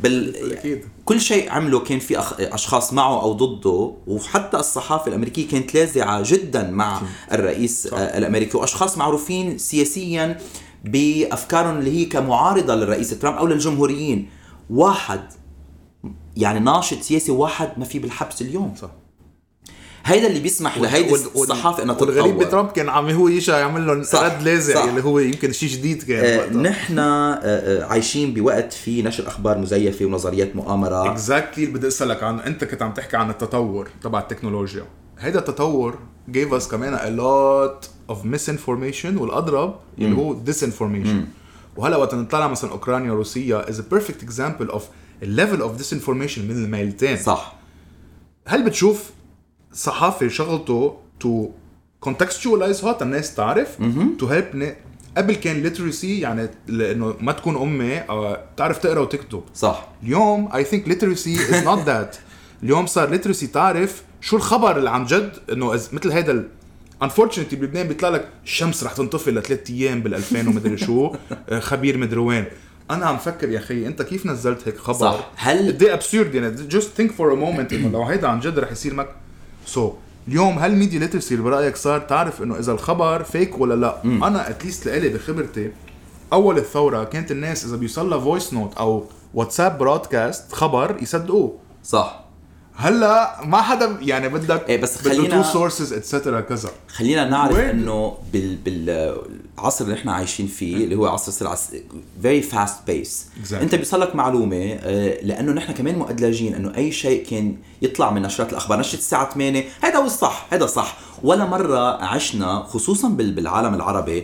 كل شيء عمله كان في أشخاص معه أو ضده، وحتى الصحافة الأمريكية كانت لاذعة جدا مع الرئيس الأمريكي، وأشخاص معروفين سياسيا بأفكارهم اللي هي كمعارضة للرئيس ترامب أو للجمهوريين. واحد يعني ناشط سياسي واحد ما في بالحبس اليوم. صح. هيدا اللي بيسمح لهيدي الصحافة انها تتطور. والغريب بترامب كان عم هو يعمل لهم رد لاذع اللي هو يمكن شيء جديد كان. نحن عايشين بوقت في نشر اخبار مزيفة ونظريات مؤامرة. exactly. بدي اسالك عن، انت كنت عم تحكي عن التطور تبع التكنولوجيا، هيدا التطور gave us كمان a lot of misinformation، والاضرب اللي هو disinformation. وهلا وقت نطلع مثلا اوكرانيا روسيا is a perfect example of a level of disinformation من الميلتين. صح. هل بتشوف صحافة شغلته to contextualize هات الناس تعرف to help قبل كان literacy يعني لأنه ما تكون أمي أو تعرف تقرأ وتكتب. صح. اليوم I think literacy is not that. اليوم صار literacy تعرف شو الخبر اللي عن جد، إنه مثل هيدا unfortunately بلبنان بيطلع لك الشمس رح تنطفي ل3 أيام بال2000 ومدري شو خبير مدري وين. أنا عم فكر يا أخي أنت كيف نزلت هيك خبر؟ صح. هل دي absurd يعني just think for a moment إنه لو هيدا عن جد رح يصير مك اليوم هل ميديا ليترسي برأيك صار تعرف انه اذا الخبر فيك ولا لا؟ انا اتليست لإلي بخبرتي اول الثورة كانت الناس اذا بيوصلها فويس نوت او واتساب برودكاست خبر يصدقوه. صح. هلا ما حدا يعني بدك بس خلينا تو سورسز اتسترا كذا. خلينا نعرف انه بالعصر اللي احنا عايشين فيه اللي هو عصر السرعه very fast pace. انت بيصلك معلومه لانه نحن كمان مؤدلجين انه اي شيء كان يطلع من نشرات الاخبار نشرة الساعه 8 هذا هو الصح، هذا صح. ولا مره عشنا خصوصا بالعالم العربي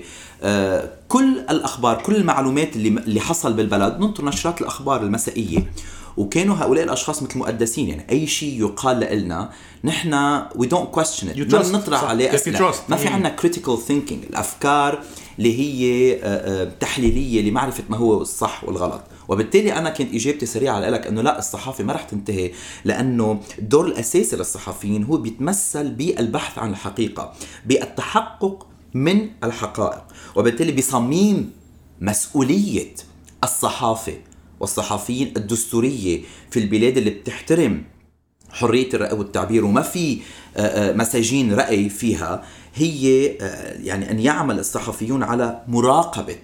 كل الاخبار كل المعلومات اللي حصل بالبلد ننطر نشرات الاخبار المسائيه، وكانوا هؤلاء الأشخاص مثل مؤدسين. يعني أي شيء يقال لنا نحن we don't question it، ما نطرح عليه أسئلة، ما في عنا critical thinking، الأفكار اللي هي تحليلية لمعرفة ما هو الصح والغلط. وبالتالي أنا كنت إجابتي سريعة لك أنه لا، الصحافة ما رح تنتهي، لأنه الدور الأساسي للصحفيين هو بيتمثل بالبحث عن الحقيقة، بالتحقق من الحقائق، وبالتالي بصميم مسؤولية الصحافة والصحفيين الدستورية في البلاد اللي بتحترم حرية الرأي والتعبير وما في مساجين رأي فيها، هي يعني أن يعمل الصحفيون على مراقبة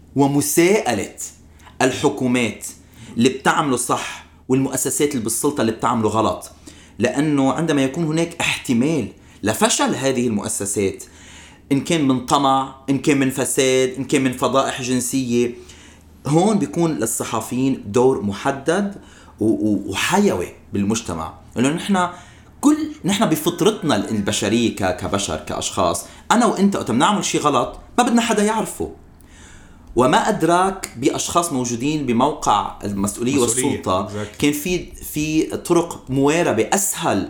ومساءلة الحكومات اللي بتعمله صح والمؤسسات اللي بالسلطة اللي بتعمله غلط. لأنه عندما يكون هناك احتمال لفشل هذه المؤسسات، إن كان من طمع، إن كان من فساد، إن كان من فضائح جنسية، هون بيكون للصحفيين دور محدد وحيوي بالمجتمع. لأنه نحن بفطرتنا البشرية كبشر كأشخاص، أنا وإنت وقت بنعمل شيء غلط ما بدنا حدا يعرفه. وما أدراك بأشخاص موجودين بموقع المسؤولية والسلطة كان في طرق مواربة أسهل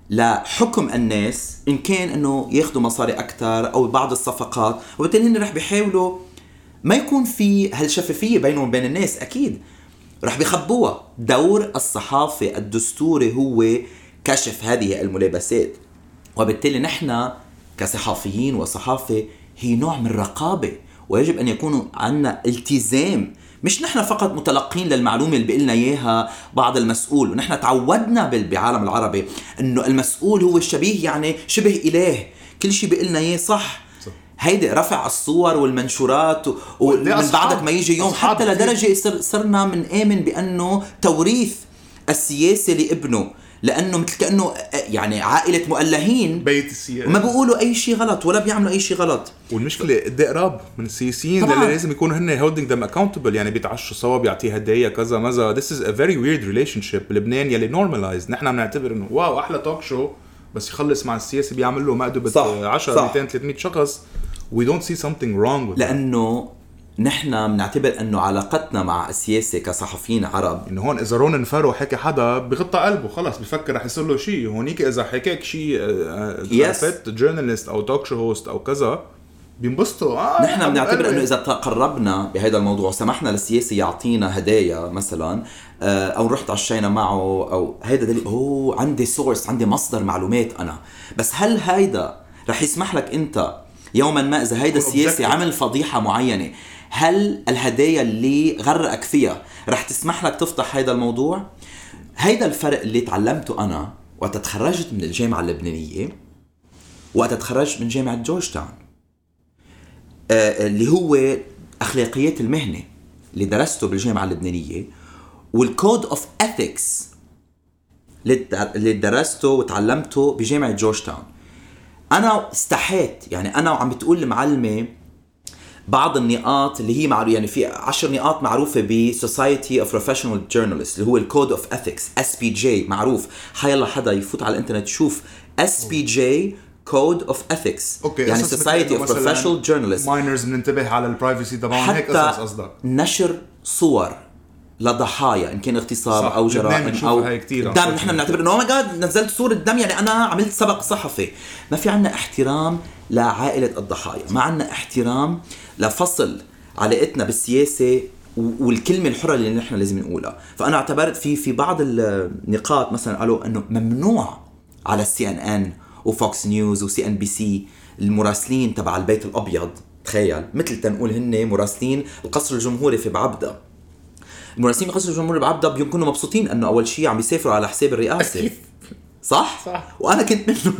لحكم الناس، إن كان إنه ياخدوا مصاري أكتر أو بعض الصفقات، وبالتالي هن رح بيحاولوا ما يكون في هالشفافية بينهم وبين الناس. أكيد رح بيخبوها. دور الصحافة الدستوري هو كشف هذه الملابسات، وبالتالي نحن كصحافيين وصحافة هي نوع من الرقابة، ويجب أن يكون عنا التزام، مش نحن فقط متلقين للمعلومة اللي بيقلنا إياها بعض المسؤول. ونحن تعودنا بعالم العربي أنه المسؤول هو الشبيه، يعني شبه إله، كل شيء بيقلنا إياه صح. هيدي رفع الصور والمنشورات ومن بعدك ما يجي يوم حتى لدرجة صرنا من آمن بأنه توريث السياسة لابنه، لأنه مثل كأنه يعني عائلة مؤلهين بيت السياسة، وما بيقولوا أي شيء غلط ولا بيعملوا أي شيء غلط. والمشكلة قد قراب من السياسيين اللي لازم يكونوا هن holding them accountable، يعني بيتعشوا سوا، بيعطيه هدايا كذا مزا. This is a very weird relationship بلبنان يلي normalized. نحن بنعتبر إنه واو أحلى توك شو، بس يخلص مع السياسي بيعمل له مقدبة 10 200 300 شخص. We don't see something wrong with لأنه نحن بنعتبر أنه علاقتنا مع السياسة كصحفيين عرب إنه هون إذا رونن فارو حكي حدا بغطى قلبه خلاص بفكر رح يصير له شيء. هونيك إذا حكاك شيء جورناليست أو توك شو هوست أو كذا بينبسطوا. نحن بنعتبر انه اذا قربنا بهذا الموضوع سمحنا للسياسي يعطينا هدايا مثلا، او رحت عشينا معه، او هيدا دليل عندي سورس، عندي مصدر معلومات انا. بس هل هيدا رح يسمح لك انت يوما ما اذا هيدا السياسي عمل فضيحة معينة، هل الهدايا اللي غرقك فيها رح تسمح لك تفتح هيدا الموضوع؟ هيدا الفرق اللي تعلمته انا وقت تخرجت من الجامعة اللبنانية وقت تخرجت من جامعة جورج تاون، اللي هو أخلاقيات المهنة اللي درسته بالجامعة اللبنانية، والكود اوف اثكس اللي درسته وتعلمته بجامعة جورج تاون. أنا استحيت، يعني أنا وعم بتقول المعلمة بعض النقاط اللي هي معروفة، يعني في 10 نقاط معروفة ب Society of Professional Journalists اللي هو الكود اوف اثكس SPJ معروف. حيلا حدا يفوت على الانترنت يشوف SPJ Code of Ethics. يعني Society of Professional Journalists. minors بننتبه على البرايفسي تبعهم، هيك قصص قصدك. نشر صور لضحايا ان كان اغتصاب او جرائم او دم، نحن بنعتبر انه ماي جاد نزلت صورة دم يعني انا عملت سبق صحفي. ما في عنا احترام لعائلة الضحايا، ما عنا احترام لفصل علاقتنا بالسياسة والكلمة الحرة اللي نحن لازم نقولها. فانا اعتبرت في بعض النقاط مثلا قالوا انه ممنوع على CNN وفوكس نيوز وسي ان بي سي المراسلين تبع البيت الابيض، تخيل مثل تنقول هن مراسلين القصر الجمهوري في بعبدة. المراسلين القصر الجمهوري بعبدة بيكونوا مبسوطين انه اول شيء عم بيسافروا على حساب الرئاسة. صح؟ وانا كنت منهم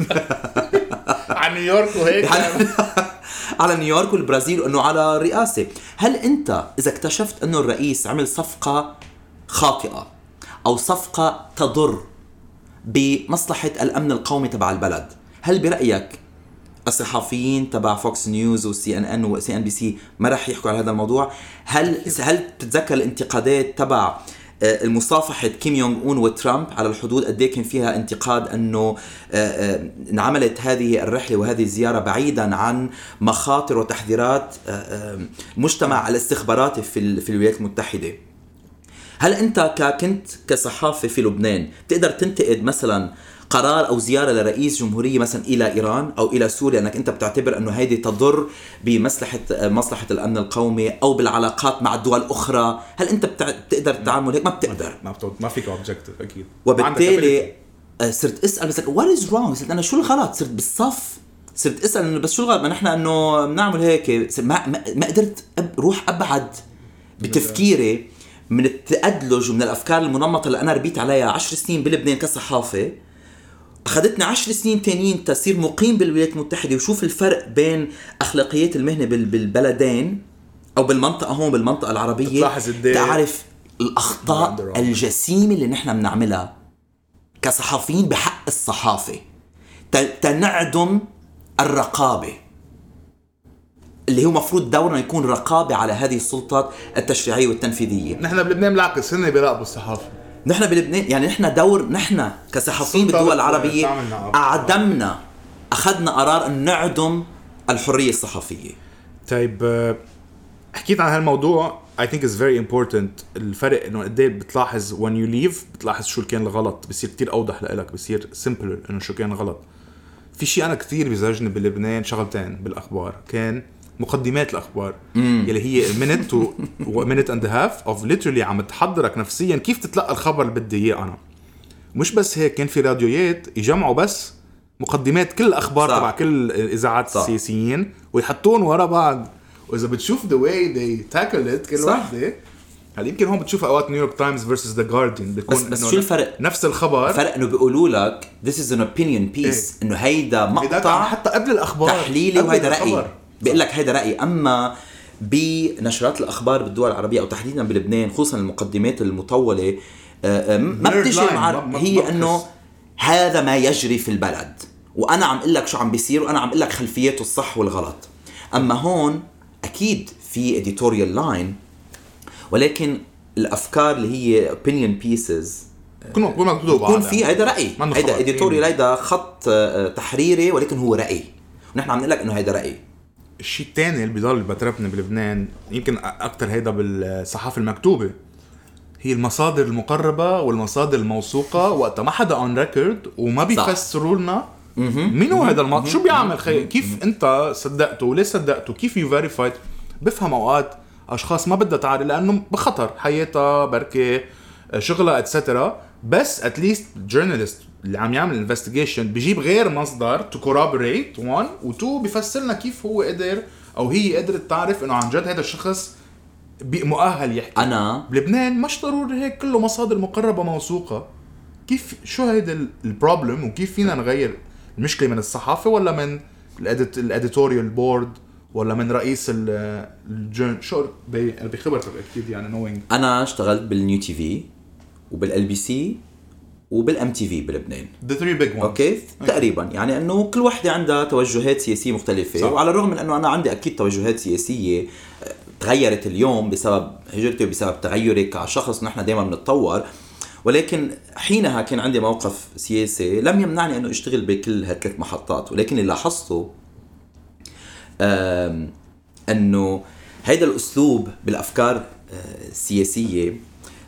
على نيويورك وهيك على نيويورك والبرازيل وانه على الرئاسة. هل انت اذا اكتشفت انه الرئيس عمل صفقة خاطئة او صفقة تضر بمصلحة الأمن القومي تبع البلد، هل برأيك الصحفيين تبع فوكس نيوز وسي ان ان وسي ان بي سي ما رح يحكوا على هذا الموضوع؟ هل تتذكر الانتقادات تبع المصافحة كيم يونغ اون وترامب على الحدود قد ايه كان فيها انتقاد انه انعملت هذه الرحلة وهذه الزيارة بعيدا عن مخاطر وتحذيرات المجتمع الاستخباراتي في الولايات المتحدة؟ هل أنت كنت كصحافي في لبنان تقدر تنتقد مثلا قرار أو زيارة لرئيس جمهورية مثلا إلى إيران أو إلى سوريا أنك أنت بتعتبر أنه هذه تضر بمصلحة الأمن القومي أو بالعلاقات مع الدول الأخرى؟ هل أنت بتقدر تعمل هيك؟ ما بتقدر، ما فيك objective أكيد. وبالتالي صرت أسأل بس what is wrong؟ صرت أنا شو الغلط؟ صرت بالصف صرت أسأل إنه بس شو الغلط؟ ما نحن إنه بنعمل هيك. ما قدرت روح أبعد بتفكيري من التأدلج ومن الأفكار المنمطة اللي أنا ربيت عليها 10 سنين بلبنان كصحافة. أخذتني 10 سنين تانيين تصير مقيم بالولايات المتحدة وشوف الفرق بين أخلاقيات المهنة بالبلدين أو بالمنطقة هون بالمنطقة العربية، تعرف الأخطاء الجسيمة اللي نحن بنعملها كصحافيين بحق الصحافة، تنعدم الرقابة اللي هو مفروض دورنا يكون رقابة على هذه السلطات التشريعية والتنفيذية. نحن بلبنان بالعكس هن بيراقبوا الصحافة. نحن بلبنان يعني نحن كصحفيين بالدول العربية أعدمنا، أخذنا قرار أن نعدم الحرية الصحفية. طيب حكيت عن هالموضوع I think it's very important. الفرق إنه قديه بتلاحظ when you leave بتلاحظ شو كان الغلط، بصير كتير أوضح لك، بصير simpler إنه شو كان غلط. في شيء أنا كتير بيزعجني بلبنان، شغلتين بالأخبار، كان مقدمات الأخبار يلي هي minute minute and a half of literally عم تحضرك نفسيا كيف تتلقى الخبر اللي بدي إياه أنا. مش بس هيك، كان في راديويات يجمعوا بس مقدمات كل الأخبار تبع كل الإذاعات السياسيين ويحطون ورا بعض. وإذا بتشوف the way they tackle it كل واحدة، هل يمكن هون بتشوف أوقات نيويورك تايمز versus the Guardian بيكون بس شو الفرق؟ نفس الخبر، فرق إنه بيقولوا لك this is an opinion piece، إنه هيدا مقطع حتى قبل الأخبار تحليلي وهيدا رأي، بيقول لك هيدا رأي. أما بنشرات الأخبار بالدول العربية أو تحديدا بلبنان خصوصا المقدمات المطولة ما بتجي هي إنه هذا ما يجري في البلد وأنا عم أقول لك شو عم بيصير وأنا عم أقول لك خلفياته الصح والغلط. أما هون أكيد في editorial line، ولكن الأفكار اللي هي opinion pieces يكون في هيدا رأي، هيدا editorial، هيدا خط تحريري ولكن هو رأي، ونحن عم نقول لك إنه هيدا رأي. الشيء الثاني اللي بيضل بتربنا بلبنان يمكن أكتر هيدا بالصحافة المكتوبة، هي المصادر المقربة والمصادر الموثوقة. وقت ما حدا on record وما بيفسروا لنا مين هو هذا المطلق؟ شو بيعمل كيف انت صدقته وليش صدقته؟ كيف يو فيريفايد؟ بفهم اوقات اشخاص ما بدها تعرف لانه بخطر حياتها بركة شغلها اتسترا، بس اتليست جورناليست اللي عم يعمل انفستيجيشن بيجيب غير مصدر تو كورابريت 1 و2 بيفسر لنا كيف هو قدر او هي قدرت تعرف انه عن جد هذا الشخص مؤهل يحكي. انا بلبنان مش ضروري هيك كله مصادر مقربة موثوقة. كيف شو هيدا البروبلم وكيف فينا نغير المشكلة؟ من الصحافة ولا من الاديتوريال بورد ولا من رئيس الجن؟ شو بخبرتك اكيد يعني نوينج. انا اشتغلت بالنيو تي في وبالال بي سي وبالام تي في بلبنان، the three big ones. اوكي تقريبا يعني انه كل وحده عندها توجهات سياسيه مختلفه صح. وعلى الرغم من انه انا عندي اكيد توجهات سياسيه تغيرت اليوم بسبب هجرتي وبسبب تغيري كشخص، نحن دائما بنتطور، ولكن حينها كان عندي موقف سياسي لم يمنعني انه اشتغل بكل هالثلاث محطات. ولكن اللي لاحظته انه هيدا الاسلوب بالافكار السياسيه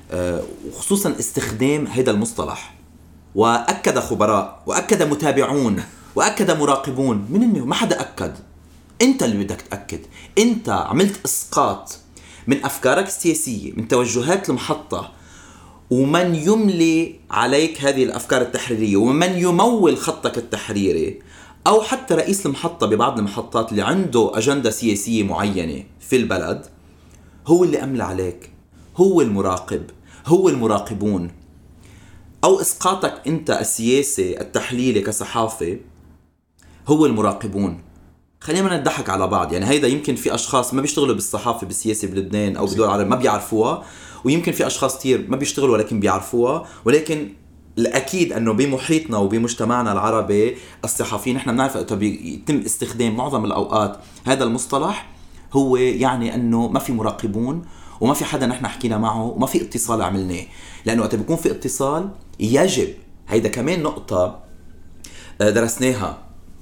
وخصوصا استخدام هيدا المصطلح، واكد خبراء واكد متابعون واكد مراقبون من انه ما حدا اكد، انت اللي بدك تاكد. انت عملت اسقاط من افكارك السياسيه، من توجهات المحطه، ومن يملي عليك هذه الافكار التحريريه ومن يمول خطك التحريري، او حتى رئيس المحطه ببعض المحطات اللي عنده اجنده سياسيه معينه في البلد، هو اللي املى عليك، هو المراقب، هو المراقبون. او اسقاطك انت السياسي التحليلي كصحافي هو المراقبون. خلينا نضحك على بعض، يعني هيدا يمكن في اشخاص ما بيشتغلوا بالصحافه بالسياسه بلبنان او بدول العرب ما بيعرفوها، ويمكن في اشخاص كتير ما بيشتغلوا ولكن بيعرفوها. ولكن الاكيد انه بمحيطنا وبمجتمعنا العربي الصحفيين نحن بنعرف انه بيتم استخدام معظم الاوقات هذا المصطلح، هو يعني انه ما في مراقبون وما في حدا نحن حكينا معه وما في اتصال عملناه. لانه وقت بيكون في اتصال يجب، هيدا كمان نقطه درسناها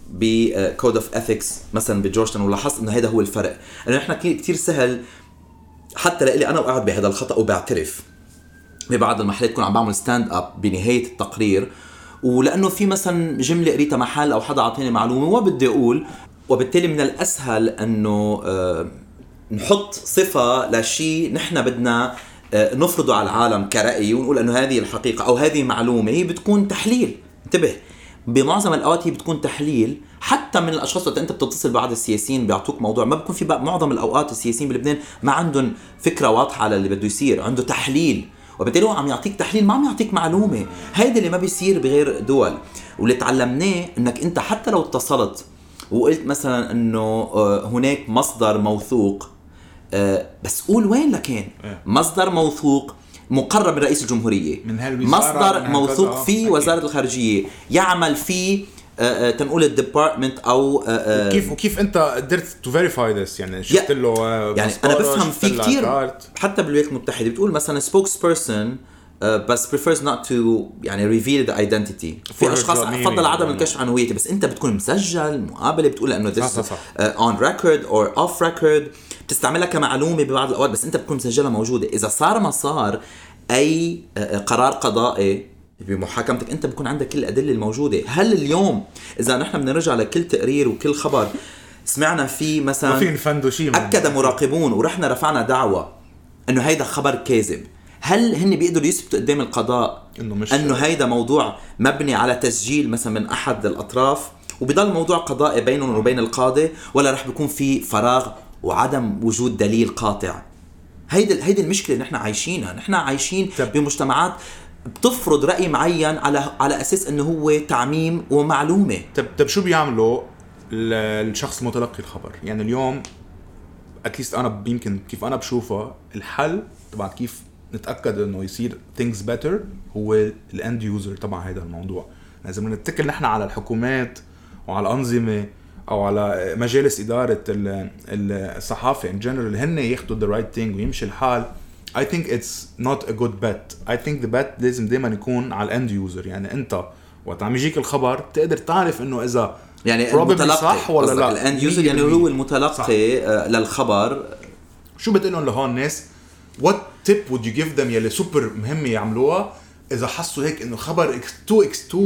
بكود اوف اثكس مثلا بجورجتاون، ولاحظت انه هذا هو الفرق. انه نحن كثير سهل حتى لإلي انا وقعد بهذا الخطا وبعترف ببعض المحلات كون عم بعمل ستاند اب بنهايه التقرير، ولانه في مثلا جمله قريتها محل او حدا عطاني معلومه وبدي اقول، وبالتالي من الاسهل انه نحط صفه لشيء نحن بدنا نفرضه على العالم كرأي ونقول انه هذه الحقيقه او هذه معلومه. هي بتكون تحليل، انتبه، بمعظم الاوقات هي بتكون تحليل. حتى من الاشخاص وقت انت بتتصل بعض السياسيين بيعطوك موضوع، ما بكون في معظم الاوقات السياسيين بلبنان ما عندهم فكره واضحه على اللي بده يصير، عنده تحليل، وبالتالي هو عم يعطيك تحليل ما عم يعطيك معلومه. هيدا اللي ما بيصير بغير دول. واللي تعلمناه انك انت حتى لو اتصلت وقلت مثلا انه هناك مصدر موثوق، بس قول وين لكان مصدر موثوق مقرب من رئيس الجمهورية، مصدر موثوق في وزارة الخارجية، يعمل في تنقول الديبارتمنت او كيف انت قدرت تو فيريفاي ذس؟ يعني شفت له يعني انا بفهم في كتير حتى بالولايات المتحدة بتقول مثلا spokesperson بس prefers not to يعني reveal the identity. في اشخاص افضل عدم الكشف عن هويتي، بس انت بتكون مسجل مقابله بتقول انه this on record or off record، بتستعملها كمعلومه ببعض الاوقات، بس انت بتكون مسجلها موجوده. اذا صار ما صار اي قرار قضائي بمحاكمتك انت بيكون عندك كل الادله الموجوده. هل اليوم اذا نحن بنرجع لكل تقرير وكل خبر سمعنا فيه مثلا اكد مراقبون ورحنا رفعنا دعوى انه هيدا خبر كاذب، هل هن بيقدروا يثبتوا قدام القضاء انه هيدا موضوع مبني على تسجيل مثلا من احد الاطراف وبيضل موضوع قضائي بينهم وبين القاضي، ولا رح بيكون في فراغ وعدم وجود دليل قاطع؟ هيدي المشكله اللي نحن عايشينها. نحن عايشين بمجتمعات بتفرض راي معين على اساس انه هو تعميم ومعلومه. طب شو بيعملوا الشخص متلقي الخبر؟ يعني اليوم اتليست انا يمكن كيف انا بشوفها الحل تبع كيف نتاكد انه يصير things better هو الاند يوزر تبع هذا الموضوع. لازم نتكل نحن على الحكومات وعلى الانظمه او على مجالس اداره الصحافه ان جنرال، هن ياخذوا the right thing ويمشي الحال. I think it's not a good bet. I think the bet لازم دائما يكون على الاند يوزر. يعني انت وقت عم يجيك الخبر تقدر تعرف انه اذا يعني المتلقي صح ولا لا. الاند يوزر يعني هو المتلقي للخبر. شو بتقولون لهون الناس what tip would you give them يلي سوبر مهمة يعملوها إذا حسوا هيك إنه خبر X2 2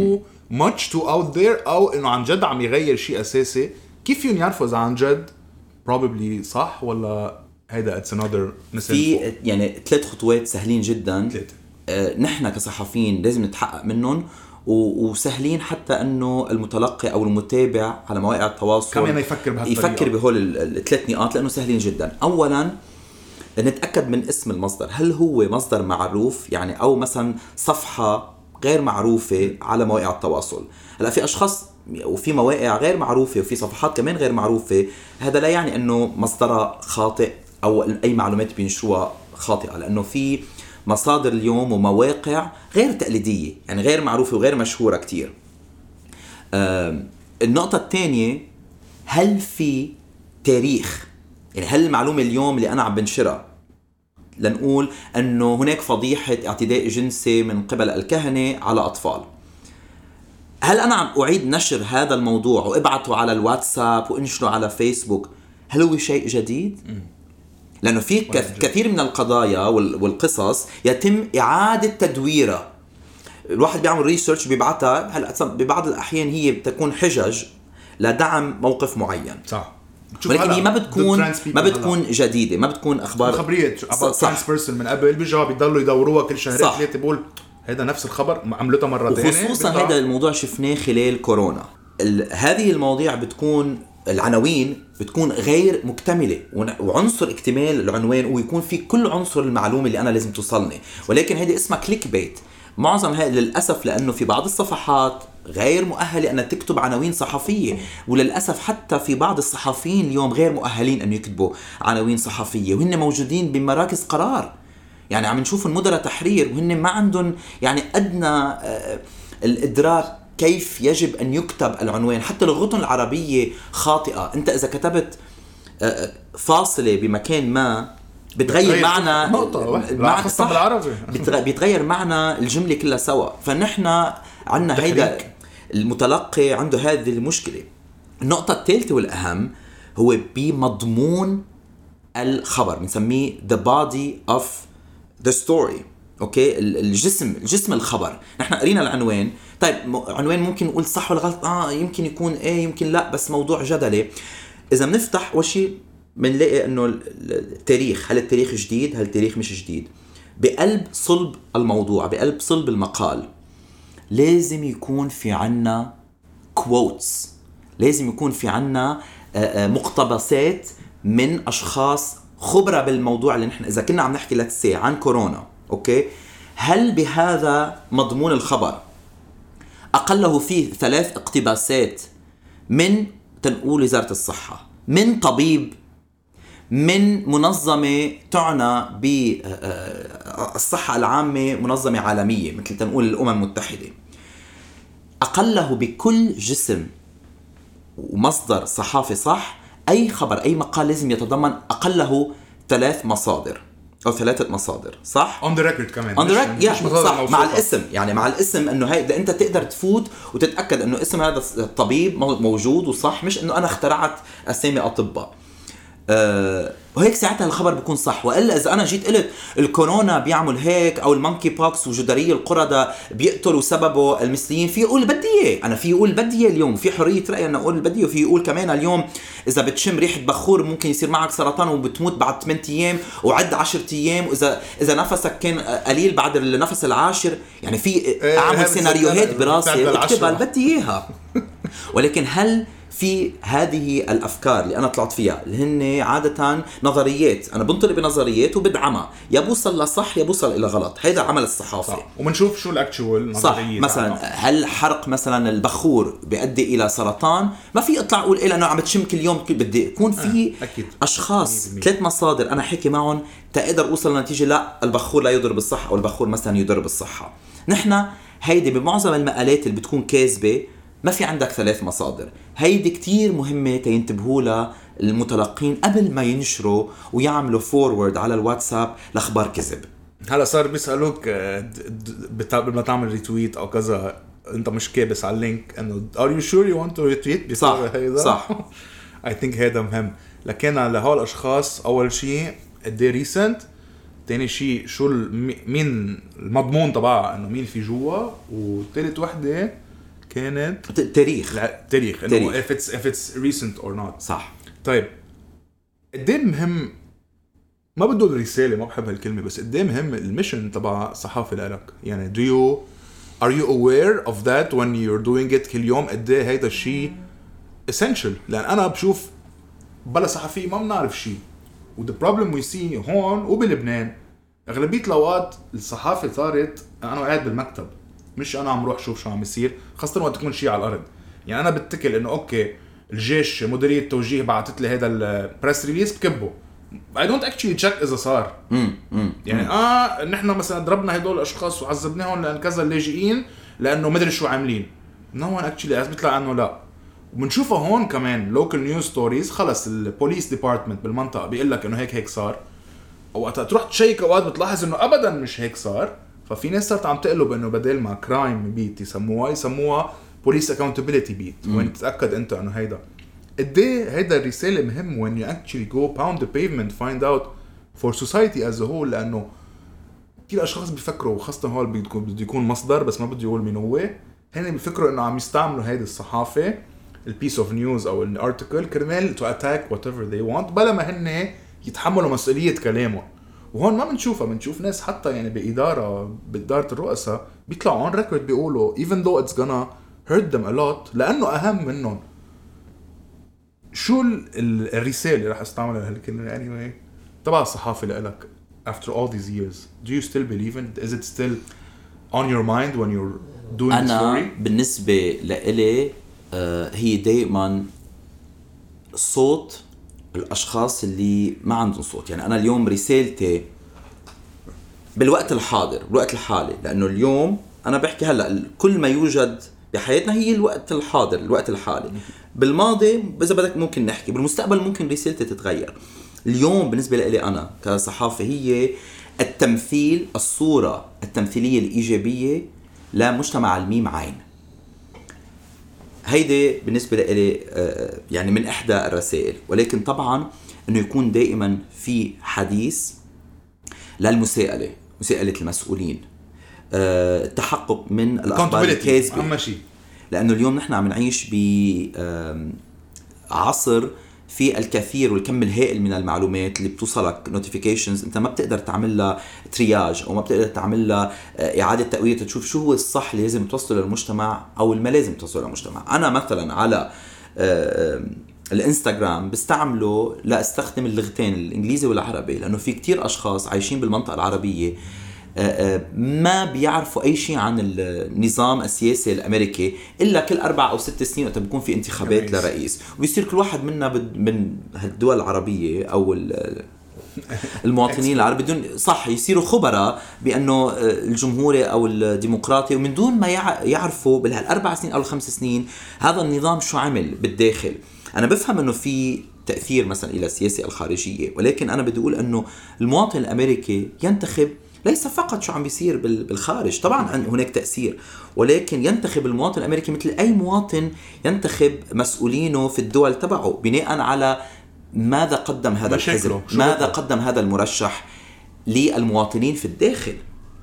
much too out there او انه عن جد عم يغير شيء اساسي. كيف فيهم يعرفوا اذا عن جد probably صح ولا هيدا it's another في يعني 3 خطوات سهلين جدا. 3 نحن كصحفيين لازم نتحقق منهم وسهلين حتى انه المتلقي او المتابع على مواقع التواصل كمان يفكر بهول ال3 نقاط لانه سهلين جدا. اولا نتاكد من اسم المصدر، هل هو مصدر معروف يعني او مثلا صفحه غير معروفه على مواقع التواصل. هلا في اشخاص وفي مواقع غير معروفه وفي صفحات كمان غير معروفه، هذا لا يعني انه مصدرها خاطئ او اي معلومات بينشروها خاطئه، لانه في مصادر اليوم ومواقع غير تقليديه يعني غير معروفه وغير مشهوره كتير. النقطه الثانيه، هل في تاريخ؟ يعني هل المعلومه اليوم اللي انا عم بنشرها لنقول انه هناك فضيحه اعتداء جنسي من قبل الكهنه على اطفال، هل انا عم اعيد نشر هذا الموضوع وابعته على الواتساب وانشره على فيسبوك، هل هو شيء جديد؟ لانه في كثير من القضايا والقصص يتم اعاده تدويرها. الواحد بيعمل ريسيرش بيبعتها، هلا ببعض الاحيان هي بتكون حجج لدعم موقف معين صح، ولكن هي ما بتكون جديده، ما بتكون اخبار خبريات about trans person من قبل بيجوا بيضلوا يدوروها كل شهرين 3 بقول هذا نفس الخبر عملتها مرة ثانية. وخصوصا هذا الموضوع شفناه خلال كورونا. هذه المواضيع بتكون العناوين بتكون غير مكتملة، وعنصر اكتمال العنوان ويكون في كل عنصر المعلومة اللي أنا لازم توصلني، ولكن هذه اسمها كليك بيت. معظم هذا للأسف لأنه في بعض الصفحات غير مؤهلة أن تكتب عناوين صحفية، وللأسف حتى في بعض الصحفيين اليوم غير مؤهلين أن يكتبوا عناوين صحفية، وهن موجودين بمراكز قرار. يعني عم نشوف المدراء تحرير وهن ما عندهم يعني أدنى الإدراك كيف يجب أن يكتب العنوان، حتى لغتهم العربية خاطئة. أنت إذا كتبت فاصلة بمكان ما بتغير معنى معنى صح بالعربي بيتغير معنى الجملة كلها سوا. فنحن عنا هيدا المتلقي عنده هذه المشكلة. النقطة الثالثة والأهم هو بمضمون الخبر، بنسميه the body of the story. اوكي، الجسم الخبر. نحن قرينا العنوان، طيب عنوان ممكن نقول صح ولا غلط، يمكن يكون يمكن لا، بس موضوع جدلي. اذا بنفتح وشي بنلاقي انه التاريخ، هل التاريخ جديد، هل التاريخ مش جديد. بقلب صلب الموضوع، بقلب صلب المقال لازم يكون في عنا quotes، لازم يكون في عنا مقتبسات من اشخاص خبرة بالموضوع اللي نحن اذا كنا عم نحكي لتسي عن كورونا. اوكي، هل بهذا مضمون الخبر اقله فيه 3 اقتباسات من تنقول وزارة الصحة، من طبيب، من منظمة تعنى بالصحة العامة، منظمة عالمية مثل تنقول الأمم المتحدة، أقله بكل جسم ومصدر صحافي صح. أي خبر أي مقال لازم يتضمن أقله 3 مصادر أو 3 مصادر صح؟ on the record كمان on the record يعني صح، مع الاسم، يعني مع الاسم انه هاي انت تقدر تفوت وتتاكد انه اسم هذا الطبيب موجود وصح، مش انه انا اخترعت اسامي اطباء. وهيك ساعتها الخبر بيكون صح. والا اذا انا جيت قلت الكورونا بيعمل هيك او المونكي بوكس وجدري القردة بيقتلوا سببه المثليين، في يقول بدي اياه، انا في يقول بدي اياه. اليوم في حريه راي انا اقول بدي، وفي يقول كمان اليوم اذا بتشم ريحه بخور ممكن يصير معك سرطان وبتموت بعد 8 ايام وعد 10 ايام، واذا نفسك كان قليل بعد النفس العاشر. يعني في اعمل سيناريوهات براسي واكتبها بدي اياها. ولكن هل في هذه الأفكار اللي أنا طلعت فيها اللي هن عادة نظريات، أنا بنطلق بنظريات وبدعمها، يا بوصل لصح يا بوصل إلى غلط. هيدا عمل الصحافة ومنشوف شو الأكتشوال نظرية. مثلا هل حرق مثلا البخور بيؤدي إلى سرطان؟ ما في أطلع أقول إيه أنا عم بتشم كل يوم بدي يكون في أشخاص 3 مصادر أنا حكي معهم تقدر أوصل لنتيجة لا البخور لا يضر بالصحة أو البخور مثلا يضر بالصحة. نحن هيدي بمعظم المقالات اللي بتكون كاذبة ما في عندك 3 مصادر. هيدي كتير مهمة تينتبهوا لها المتلقين قبل ما ينشروا ويعملوا فورورد على الواتساب لأخبار كذب. هلا صار بيسألوك لما تعمل ريتويت أو كذا أنت مش كابس على اللينك إنه are you sure you want to retweet؟ صح I think هذا مهم. لكن لهول الأشخاص أول شيء قديه ريسنت، تاني شيء شو مين المضمون تبعها إنه مين في جوا، وثالث وحدة كانت تاريخ تاريخ انه if it's recent or not. صح. طيب قديه مهم، ما بدو الرسالة، ما بحب هالكلمة، بس قديه مهم الميشن تبع صحافة لك يعني. are you aware of that when you're doing it كل يوم؟ قديه هيدا الشيء essential؟ لأن أنا بشوف بلا صحفي ما بنعرف شيء. the problem we see هون وبلبنان أغلبية الأوقات الصحافة صارت أنا قاعد بالمكتب، مش أنا عم روح شوف شو عم يصير، خاصة وقت تكون شيء على الأرض. يعني أنا بتكل إنه أوكي الجيش مديرية التوجيه بعتت لي هذا البريس ريليس بكبه. I don't actually check إذا صار. يعني نحن مثلا ضربنا هدول الأشخاص وعذبناهم لأن كذا اللاجئين لأنه مدري شو عاملين. No one actually أثبت له عنه لا. وبنشوفها هون كمان local news stories، خلص البوليس ديبارتمنت بالمنطقة بيقول لك إنه هيك صار، وقت تروح تشيك أوقات بتلاحظ إنه أبدا مش هيك صار. ففي ناس صارت عم تقلب إنه بدل ما كرايم بيت يسموها بوليس accountability بيت، وين تتأكد أنت إنه هيدا الرسالة مهم when you actually go pound the pavement find out for society as a whole. لأنه كل أشخاص بيفكروا، وخاصة هول بده يكون مصدر بس ما بده يقول مين هو، هن بيفكروا إنه عم يستعملوا هيدا الصحافة البيس اوف نيوز أو الارتيكل كرمال to attack whatever they want، بلا ما هن يتحملوا مسؤولية كلامهم. وهون ما بنشوف ناس حتى يعني بإدارة الرؤساء بيطلعوا on record بيقولوا even though it's gonna hurt them a lot، لأنه أهم منهم شو الرسالة اللي راح استعملها هالكلمة anyway تبع الصحافة لإلك after all these years. Do you still believe in it? Is it still on your mind when you're doing the story? أنا بالنسبة لإلي هي دائما صوت الأشخاص اللي ما عندهم صوت. يعني أنا اليوم رسالتي بالوقت الحاضر، بالوقت الحالي، لأنه اليوم أنا بحكي هلأ كل ما يوجد بحياتنا هي الوقت الحاضر، الوقت الحالي. بالماضي إذا بدك ممكن نحكي، بالمستقبل ممكن رسالتي تتغير. اليوم بالنسبة لي أنا كصحافة هي التمثيل، الصورة التمثيلية الإيجابية لمجتمع الميم عين. هيدي بالنسبة لي يعني من إحدى الرسائل. ولكن طبعا أنه يكون دائما في حديث للمساءلة، مساءلة المسؤولين، التحقق من الأخبار الكاذبة، لأنه اليوم نحن عم نعيش بعصر في الكثير والكم الهائل من المعلومات اللي بتوصلك نوتيفيكيشنز، انت ما بتقدر تعمل لها ترياج او ما بتقدر تعمل لها اعاده تقويه تشوف شو هو الصح اللي لازم توصله للمجتمع او ما لازم توصله للمجتمع. انا مثلا على الانستغرام بستعمله لاستخدم اللغتين الانجليزي والعربي، لانه في كتير اشخاص عايشين بالمنطقه العربيه ما بيعرفوا أي شيء عن النظام السياسي الأمريكي إلا كل 4 أو 6 سنين وقت بيكون في انتخابات لرئيس، وبيصير كل واحد منا من هالدول العربية أو المواطنين العرب بدون صح يصيروا خبراء بأنه الجمهوري أو الديمقراطي، ومن دون ما يعرفوا بال4 سنين أو 5 سنين هذا النظام شو عمل بالداخل. أنا بفهم أنه في تأثير مثلا إلى السياسة الخارجية، ولكن أنا بدي أقول أنه المواطن الأمريكي ينتخب ليس فقط شو عم بيصير بالخارج، طبعا هناك تأثير، ولكن ينتخب المواطن الأمريكي مثل أي مواطن ينتخب مسؤولينه في الدول تبعه بناء على ماذا قدم هذا الحزب، ماذا قدم هذا المرشح للمواطنين في الداخل.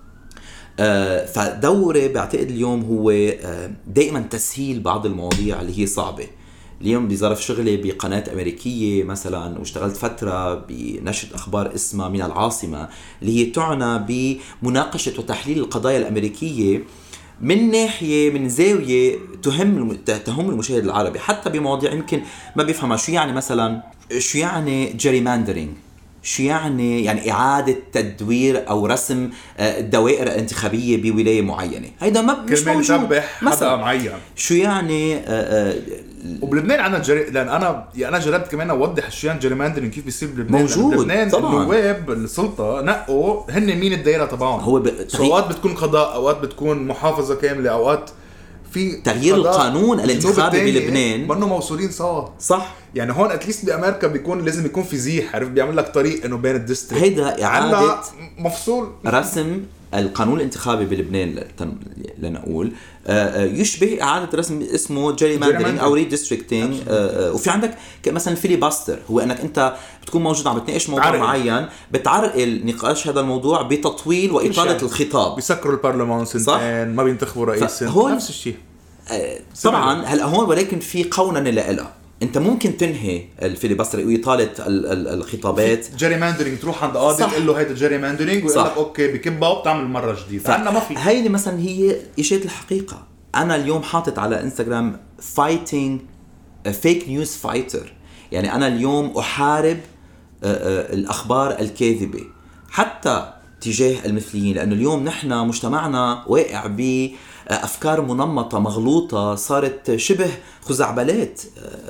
فدوري بعتقد اليوم هو دائما تسهيل بعض المواضيع اللي هي صعبة. اليوم بظرف شغلي بقناة أمريكية مثلا، واشتغلت فترة بنشرة أخبار اسمها من العاصمة اللي هي تعنى بمناقشة وتحليل القضايا الأمريكية من ناحية، من زاوية تهم المشاهد العربي، حتى بمواضيع يمكن ما بيفهمها. شو يعني مثلا، شو يعني gerrymandering، شو يعني إعادة تدوير أو رسم الدوائر الانتخابية بولاية معينة، هيدا مش موجود مثلا معين. شو يعني وبلبنان عنا لأن أنا جربت كمان أوضح شو يعني gerrymandering كيف بيصير بلبنان. موجود بلبنان طبعا. النواب السلطة نقوا هن مين الدائرة طبعاً، هو أوقات بتكون قضاء، أوقات بتكون محافظة كاملة، أوقات في تغيير القانون الانتخابي بلبنان منه موصولين سوا. صح. يعني هون اتليست بأمريكا بيكون لازم يكون في زيح، عارف، بيعمل لك طريق إنه بين الديستريكت. هيدا إعادة مفصول رسم القانون الانتخابي بلبنان لنقول يشبه إعادة رسم اسمه gerrymandering أو redistricting. وفي عندك مثلا فيليباستر، هو أنك أنت بتكون موجود عم بتناقش موضوع معين، بتعرقل نقاش هذا الموضوع بتطويل وإطالة الخطاب، بيسكروا البرلمان سنتين، ما بينتخبوا رئيس، نفس الشيء. طبعا هلا هون ولكن في قوننه لها. انت ممكن تنهي الفيليبستر واطاله الخطابات. جيريماندرينج، تروح عند قاضي تقول له هيدا جيريماندرينج ويقول لك اوكي بكبها وبتعمل مره جديده. عندنا ما في هيدي مثلا هي اشياء الحقيقه. انا اليوم حاطط على انستغرام فايتنج فيك نيوز فايتر، يعني انا اليوم احارب الاخبار الكاذبه حتى تجاه المثليين، لانه اليوم نحن مجتمعنا واقع بافكار منمطه مغلوطه صارت شبه خزعبلات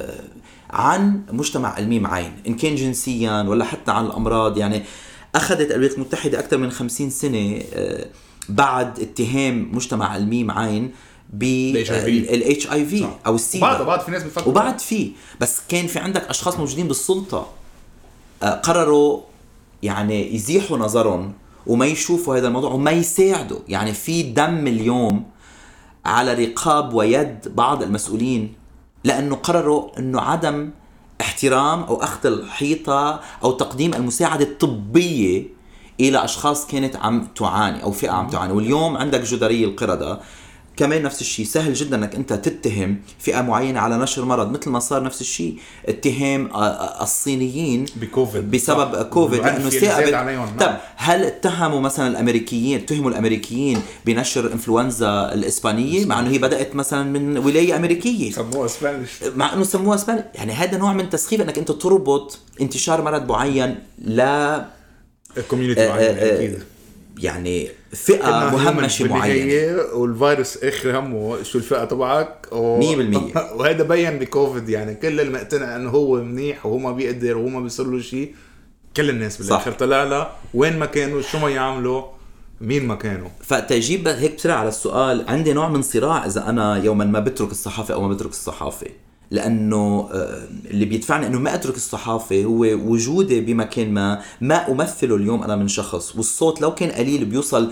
عن مجتمع الميم عين، ان كان جنسيا ولا حتى عن الامراض. يعني اخذت الولايات المتحده اكثر من 50 سنه بعد اتهام مجتمع الميم عين بالاتش اي في او السيدا، وبعد في ناس بيفكروا وبعد في، بس كان في عندك اشخاص موجودين بالسلطه قرروا يعني يزيحوا نظرهم وما يشوفوا هذا الموضوع وما يساعدوا. يعني في دم اليوم على رقاب ويد بعض المسؤولين لانه قرروا انه عدم احترام او اخذ الحيطه او تقديم المساعده الطبيه الى اشخاص كانت عم تعاني او فئه عم تعاني. واليوم عندك جدري القردة كمان نفس الشيء، سهل جدا انك انت تتهم فئه معينه على نشر مرض، مثل ما صار نفس الشيء اتهام الصينيين بكوفيد بسبب كوفيد لانه طب هل اتهموا مثلا الامريكيين، اتهموا الامريكيين بنشر انفلونزا الاسبانيه مع انه هي بدات مثلا من ولايه امريكيه سموها اسبانيش، مع انه سموها اسبانيش. يعني هذا نوع من تسخيف انك انت تربط انتشار مرض معين لا كوميونتي معين يعني فئة مهمشة معينة، والفيروس اخر همه شو الفئة تبعك 100%. وهذا بين بكوفيد. يعني كل المقتنع انه هو منيح وهو ما بيقدر وهو ما بيصير له شيء، كل الناس بالاخر طلع له وين ما كانوا شو ما يعملوا مين ما كانوا. فتجيب هيك بسرعة على السؤال، عندي نوع من صراع اذا انا يوما ما بترك الصحافة او ما بترك الصحافة، لأنه اللي بيدفعني أنه ما أترك الصحافة هو وجودي بمكان ما أمثله اليوم أنا من شخص، والصوت لو كان قليل بيوصل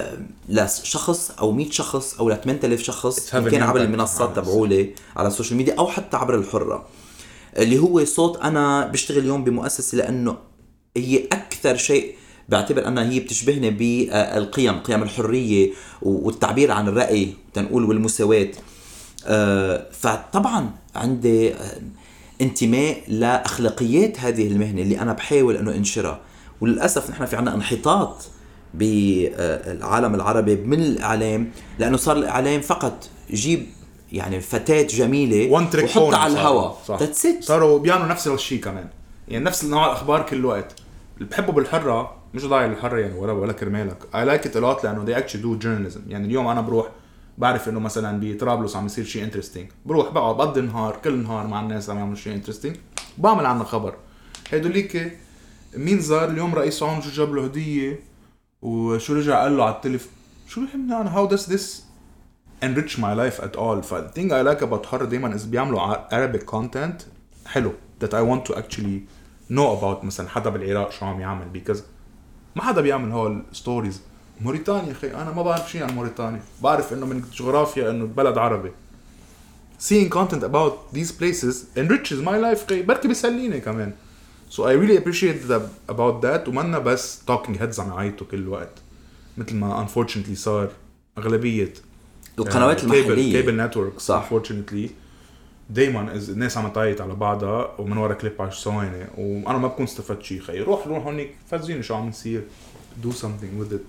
لشخص أو 100 شخص أو ل 8000 شخص، كان عبر المنصات تبعولي على السوشيال ميديا أو حتى عبر الحرة، اللي هو صوت. أنا بشتغل اليوم بمؤسسة لأنه هي أكثر شيء بعتبر أنها هي بتشبهني بالقيم، قيم الحرية والتعبير عن الرأي تنقول والمساواة. فطبعا عندي انتماء لأخلاقيات هذه المهنة اللي أنا بحاول أنه أنشرها. وللأسف نحن في عنا انحطاط بالعالم العربي من الإعلام، لأنه صار الإعلام فقط جيب يعني فتاة جميلة وحطها على الهواء، صاروا بيعملوا نفس الشيء كمان، يعني نفس نوع الأخبار كل وقت. اللي بحبه بالحرة مش ضايع الحرة يعني ولا كرمالك، I like it a lot لأنه they actually do journalism. يعني اليوم أنا بروح بعرف انه مثلا بطرابلس عم يصير شيء انترستينج، بروح بقعد بقضي النهار كل نهار مع الناس عم يعملوا شيء انترستينج، بعمل عنه خبر. هيدوليك مين زار اليوم رئيس عون شو جاب له هديه وشو رجع قال له على التليفون، شو يهمني انا how does this enrich my life at all. ف the thing I like about حر دايما is بيعملوا Arabic content حلو that I want to actually know about. مثلا حدا بالعراق شو عم يعمل بكذا، ما حدا بيعمل هول ستوريز. موريتانيا خي انا ما بعرف شيء عن موريتانيا، بعرف انه من جغرافيا انه بلد عربي. seeing content about these places enriches my life خي، بركي بيسليني كمان. so I really appreciate about that. ومنا بس talking heads عم يعيطوا كل وقت مثل ما unfortunately صار اغلبيه القنوات المحليه كيبل نتورك unfortunately دايما الناس عم تعيط على بعضها ومن ورا كليب 10 ثواني، وانا ما بكون استفدت شيء خي. روح هونيك فازيني شو عم يصير، do something with it.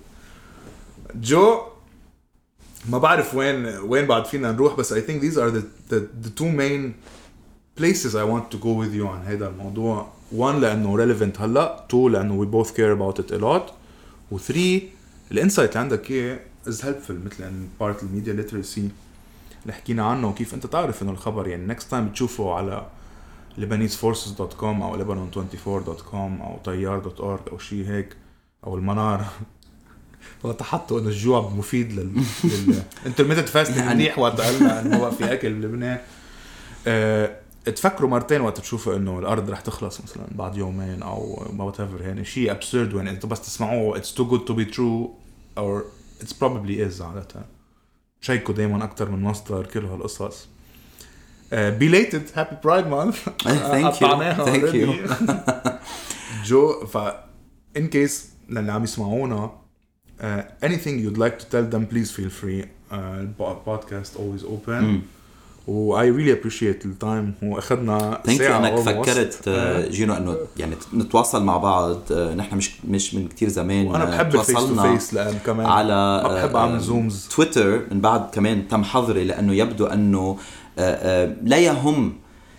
جو ما بعرف وين بعد فينا نروح، بس I think these are the two main places I want to go with you عن هذا الموضوع. one لأنه relevant هلا، two لأنه we both care about it a lot، و three الانسايت اللي عندك اياه is helpful مثل ان part الميديا literacy اللي حكينا عنه، وكيف انت تعرف انه الخبر يعني next time بتشوفه على lebaneseforces.com او lebanon24.com او طيار.org او شيء هيك او المنار وتحطوا انه الجوع مفيد للانترميتنت فاستنج منيح وقت قالنا انه هو في اكل بلبنان. تفكروا مرتين وقت تشوفوا انه الارض رح تخلص مثلا بعد يومين او whatever. يعني شيء absurd وين انتوا بس تسمعوه it's too good to be true or it's probably is عادة. شيكوا دايما اكتر من مصدر كل هالقصص. belated happy pride month. thank you جو. ف in case للي عم يسمعونا anything you'd like to tell them, please feel free. Podcast always open. و I really appreciate the time واخدنا ساعة انك فكرت جينو انه يعني نتواصل مع بعض. نحن مش من كتير زمان وانا بحب الفيس تو فيس لان كمان على بحب اعمل زومز تويتر من بعد كمان تم حظري لانه يبدو انه لا يهم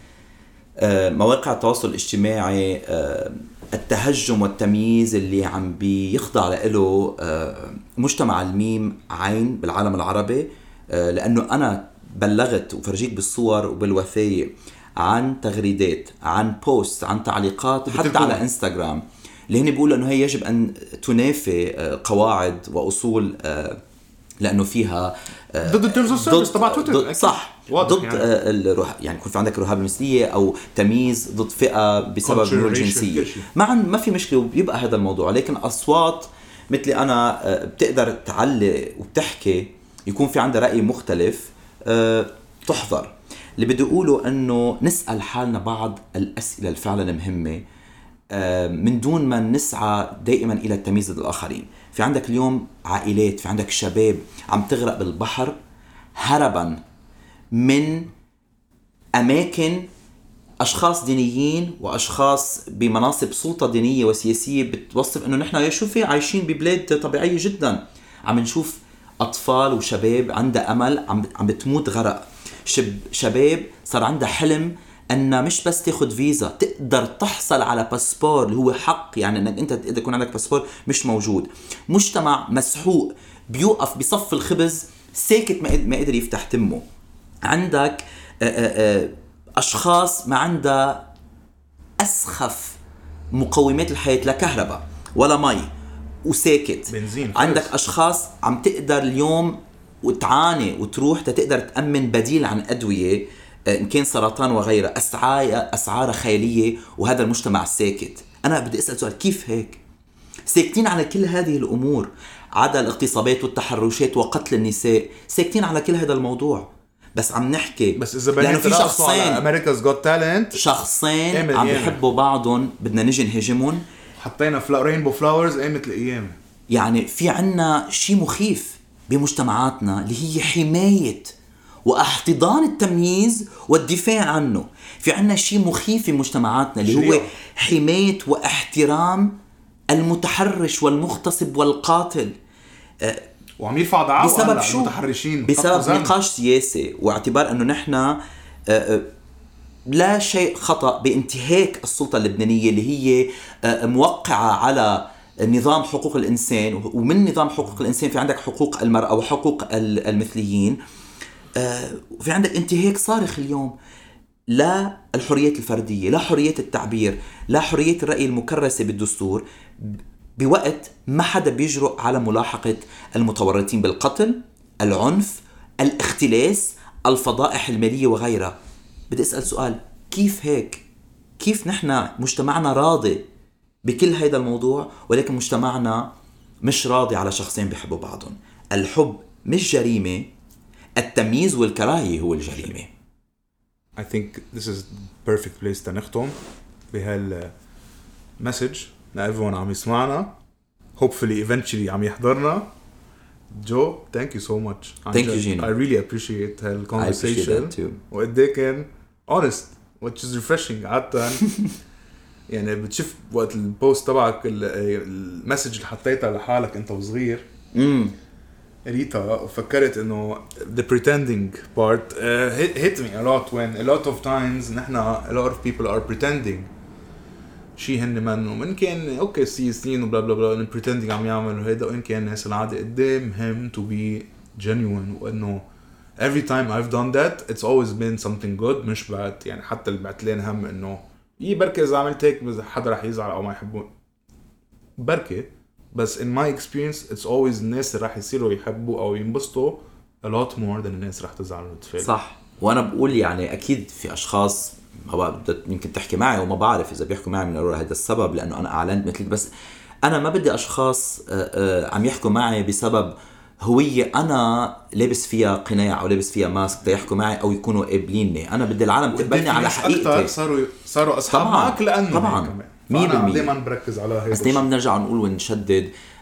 مواقع التواصل الاجتماعي التهجم والتمييز اللي عم بيخضع له مجتمع الميم عين بالعالم العربي. لانه انا بلغت وفرجيك بالصور وبالوثائق عن تغريدات، عن بوست، عن تعليقات حتى على انستغرام اللي هن بيقولوا انه هي يجب ان تنافي قواعد واصول لانه فيها ضد التيرمز اوف سيرفيس تبع تويتر. صح، ضد يعني يكون في عندك رهاب المثليه او تمييز ضد فئه بسبب الجنسيه. ما في مشكله وبيبقى هذا الموضوع. لكن اصوات مثل انا بتقدر تعلق وبتحكي يكون في عندها راي مختلف تحضر. اللي بدي أقوله أنه نسأل حالنا بعض الأسئلة الفعلا مهمة من دون ما نسعى دائما إلى التمييز ضد الآخرين. في عندك اليوم عائلات، في عندك شباب عم تغرق بالبحر هربا من أماكن أشخاص دينيين وأشخاص بمناصب سلطة دينية وسياسية بتوصف أنه نحن يشوفي عايشين ببلاد طبيعية جدا. عم نشوف أطفال وشباب عندها أمل عم بتموت غرق. شباب صار عندها حلم أنها مش بس تاخد فيزا، تقدر تحصل على باسبور اللي هو حق، يعني أنك أنت تقدر يكون عندك باسبور مش موجود. مجتمع مسحوق بيوقف بصف الخبز ساكت ما قدر يفتح تمه. عندك أشخاص ما عندها أسخف مقومات الحياة، لا كهرباء ولا مي وساكت. بنزين. عندك أشخاص عم تقدر اليوم وتعاني وتروح تقدر تأمن بديل عن أدوية إن كان سرطان وغيره، أسعار خيالية، وهذا المجتمع ساكت. أنا بدي أسأل سؤال، كيف هيك ساكتين على كل هذه الأمور؟ عدا الاغتصابات والتحرشات وقتل النساء، ساكتين على كل هذا الموضوع. بس عم نحكي بس إذا لأنه في شخصين America's Got Talent، شخصين عم بيحبوا بعضهم، بدنا نجي نهاجمهم. حطينا رينبو فلاورز قامت الأيام. يعني في عنا شيء مخيف بمجتمعاتنا اللي هي حماية واحتضان التمييز والدفاع عنه. في عنا شيء مخيف في مجتمعاتنا اللي هو حماية واحترام المتحرش والمغتصب والقاتل. وعم يرفع دعاوى بسبب شو؟ المتحرشين بسبب نقاش سياسي، واعتبار أنه نحن لا شيء خطأ بانتهاك السلطة اللبنانية اللي هي موقعة على نظام حقوق الإنسان. ومن نظام حقوق الإنسان في عندك حقوق المرأة وحقوق المثليين. في عندك انتهاك صارخ اليوم، لا الحريات الفردية، لا حرية التعبير، لا حرية الرأي المكرسة بالدستور، بوقت ما حدا بيجرؤ على ملاحقة المتورطين بالقتل، العنف، الاختلاس، الفضائح المالية وغيرها. بدي أسأل سؤال، كيف هيك؟ كيف نحن مجتمعنا راضي بكل هذا الموضوع ولكن مجتمعنا مش راضي على شخصين بيحبوا بعضهم؟ الحب مش جريمة، التمييز والكراهية هو الجريمة. I think this is perfect place تنختم بهالمسج لأيفون عم يسمعنا، hopefully eventually عم يحضرنا. جو thank you so much. Thank you Gino. I really appreciate هالconversation. I appreciate that too. وقديه كان honest which is refreshing. عادة يعني بتشوف وقت البوست تبعك المسج اللي حطيتها لحالك انت وصغير قريتها وفكرت انه the pretending part hit me a lot when a lot of times نحنا a lot of people are pretending شيء هن من كان اوكي سنين وبلا بلا بلا pretending عم يعملوا هيدا، وإن كان الناس العادة قدام him to be genuine. وانه every time I've done that it's always been something good مش bad. يعني حتى اللي بعتلين هم انه بركة إذا عملت هيك حدا رح يزعل أو ما يحبون بركة، بس in my experience it's always الناس رح يصيروا يحبوا أو ينبسطوا a lot more than الناس رح تزعل وتفعل. صح. وأنا بقول يعني أكيد في أشخاص يمكن تحكي معي وما بعرف إذا بيحكوا معي من هذا السبب لأنه أنا أعلنت مثلك، بس أنا ما بدي أشخاص عم يحكوا معي بسبب هوية أنا لابس فيها قناع أو لابس فيها ماسك يحكوا معي أو يكونوا قابليني. أنا بدي العالم تقبلني على حقيقتي. صاروا أصحاب معك لأنه طبعا 100% دايما بركز على هذا. بس دايما بنرجع نقول ونشدد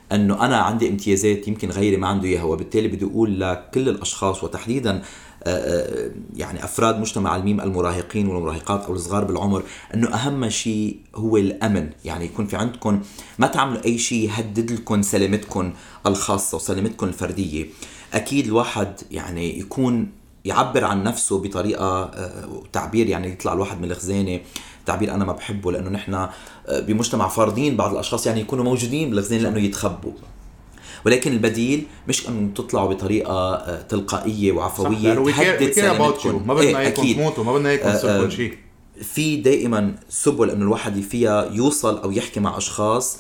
انه انا عندي امتيازات يمكن غيري ما عنده اياها، وبالتالي بدي اقول لكل الاشخاص وتحديدا يعني افراد مجتمع الميم المراهقين والمراهقات او الصغار بالعمر انه اهم شيء هو الامن. يعني يكون في عندكم ما تعملوا اي شيء يهدد لكم سلامتكم الخاصه وسلامتكم الفرديه. اكيد الواحد يعني يكون يعبر عن نفسه بطريقه تعبير، يعني يطلع الواحد من الخزانه، تعبير انا ما بحبه لانه نحن بمجتمع فارضين بعض الاشخاص يعني يكونوا موجودين بالخزانه لانه يتخبوا. ولكن البديل مش انه تطلعوا بطريقه تلقائيه وعفويه تهدد سلامتكم. ما بدنا اياكم تموتوا، ما بدنا اياكم تصير كل شيء. في دائما سبل انه الواحد فيها يوصل او يحكي مع اشخاص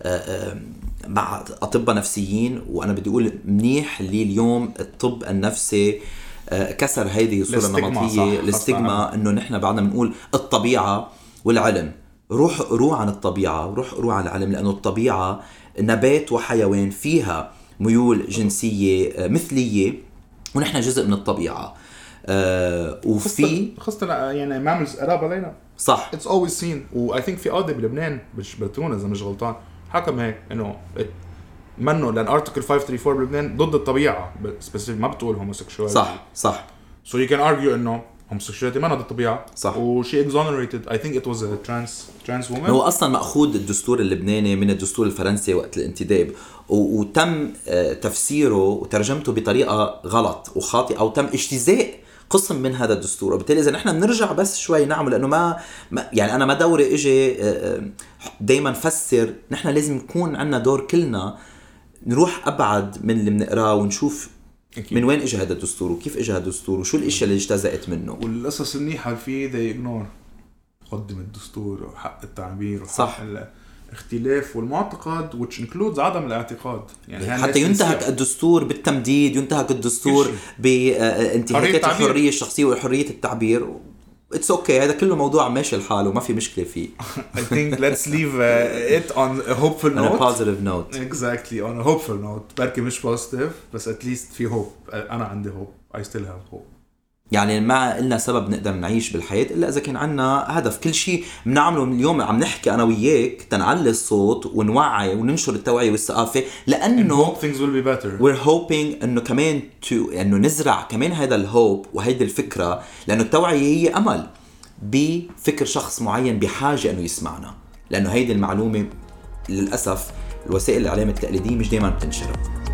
مع اطباء نفسيين. وانا بدي اقول منيح اللي اليوم الطب النفسي كسر هذه الصوره النمطيه الاستجما، انه نحن بعدنا بنقول الطبيعه والعلم. روح عن الطبيعه وروح عن العلم، لانه الطبيعه نبات وحيوان فيها ميول جنسيه مثليه ونحن جزء من الطبيعه. وفي خاصة يعني mammals قراب علينا. صح. It's always seen. و I think في قاضي بلبنان بتونس إذا مش غلطان حكم هيك إنه منه لأن Article 534 بلبنان ضد الطبيعة specific ما بتقول homosexuality. صح. So you can argue إنه homosexuality ما ضد الطبيعة. صح. وشي exonerated. I think it was a trans woman. هو أصلاً مأخوذ الدستور اللبناني من الدستور الفرنسي وقت الانتداب، وتم تفسيره وترجمته بطريقة غلط وخاطئة، أو تم اجتزاء قسم من هذا الدستور. وبالتالي إذا نحن بنرجع بس شوي نعمل لأنه ما يعني أنا ما دوري إجي دايما فسر. نحن لازم يكون عنا دور كلنا نروح أبعد من اللي بنقراه ونشوف من وين إجا هذا الدستور وكيف إجا هذا الدستور وشو الاشياء اللي اجتزأت منه. والقصص المنيحة فيه they ignore قدم الدستور وحق التعبير وحق الاختلاف والمعتقد which includes عدم الاعتقاد. يعني حتى ينتهك الدستور بالتمديد، ينتهك الدستور بانتهاكات الحرية الشخصية وحرية التعبير. It's okay. هذا كله موضوع ماشي الحال وما في مشكلة فيه. I think let's leave it on a hopeful note. On a positive note. Exactly, on a hopeful note. بركي مش positive بس at least في hope. أنا عندي hope. I still have hope. يعني ما إلنا سبب نقدر نعيش بالحياة إلا إذا كان عنا هدف. كل شيء بنعمله اليوم عم نحكي أنا وياك تنعلي الصوت ونوعي وننشر التوعية والثقافة، لأنه things will be better. we're hoping إنه كمان إنه نزرع كمان هذا الهوب وهيدي الفكرة، لأنه التوعية هي أمل بفكر شخص معين بحاجة إنه يسمعنا، لأنه هيدي المعلومة للأسف الوسائل الإعلام التقليدية مش دايما بتنشرها.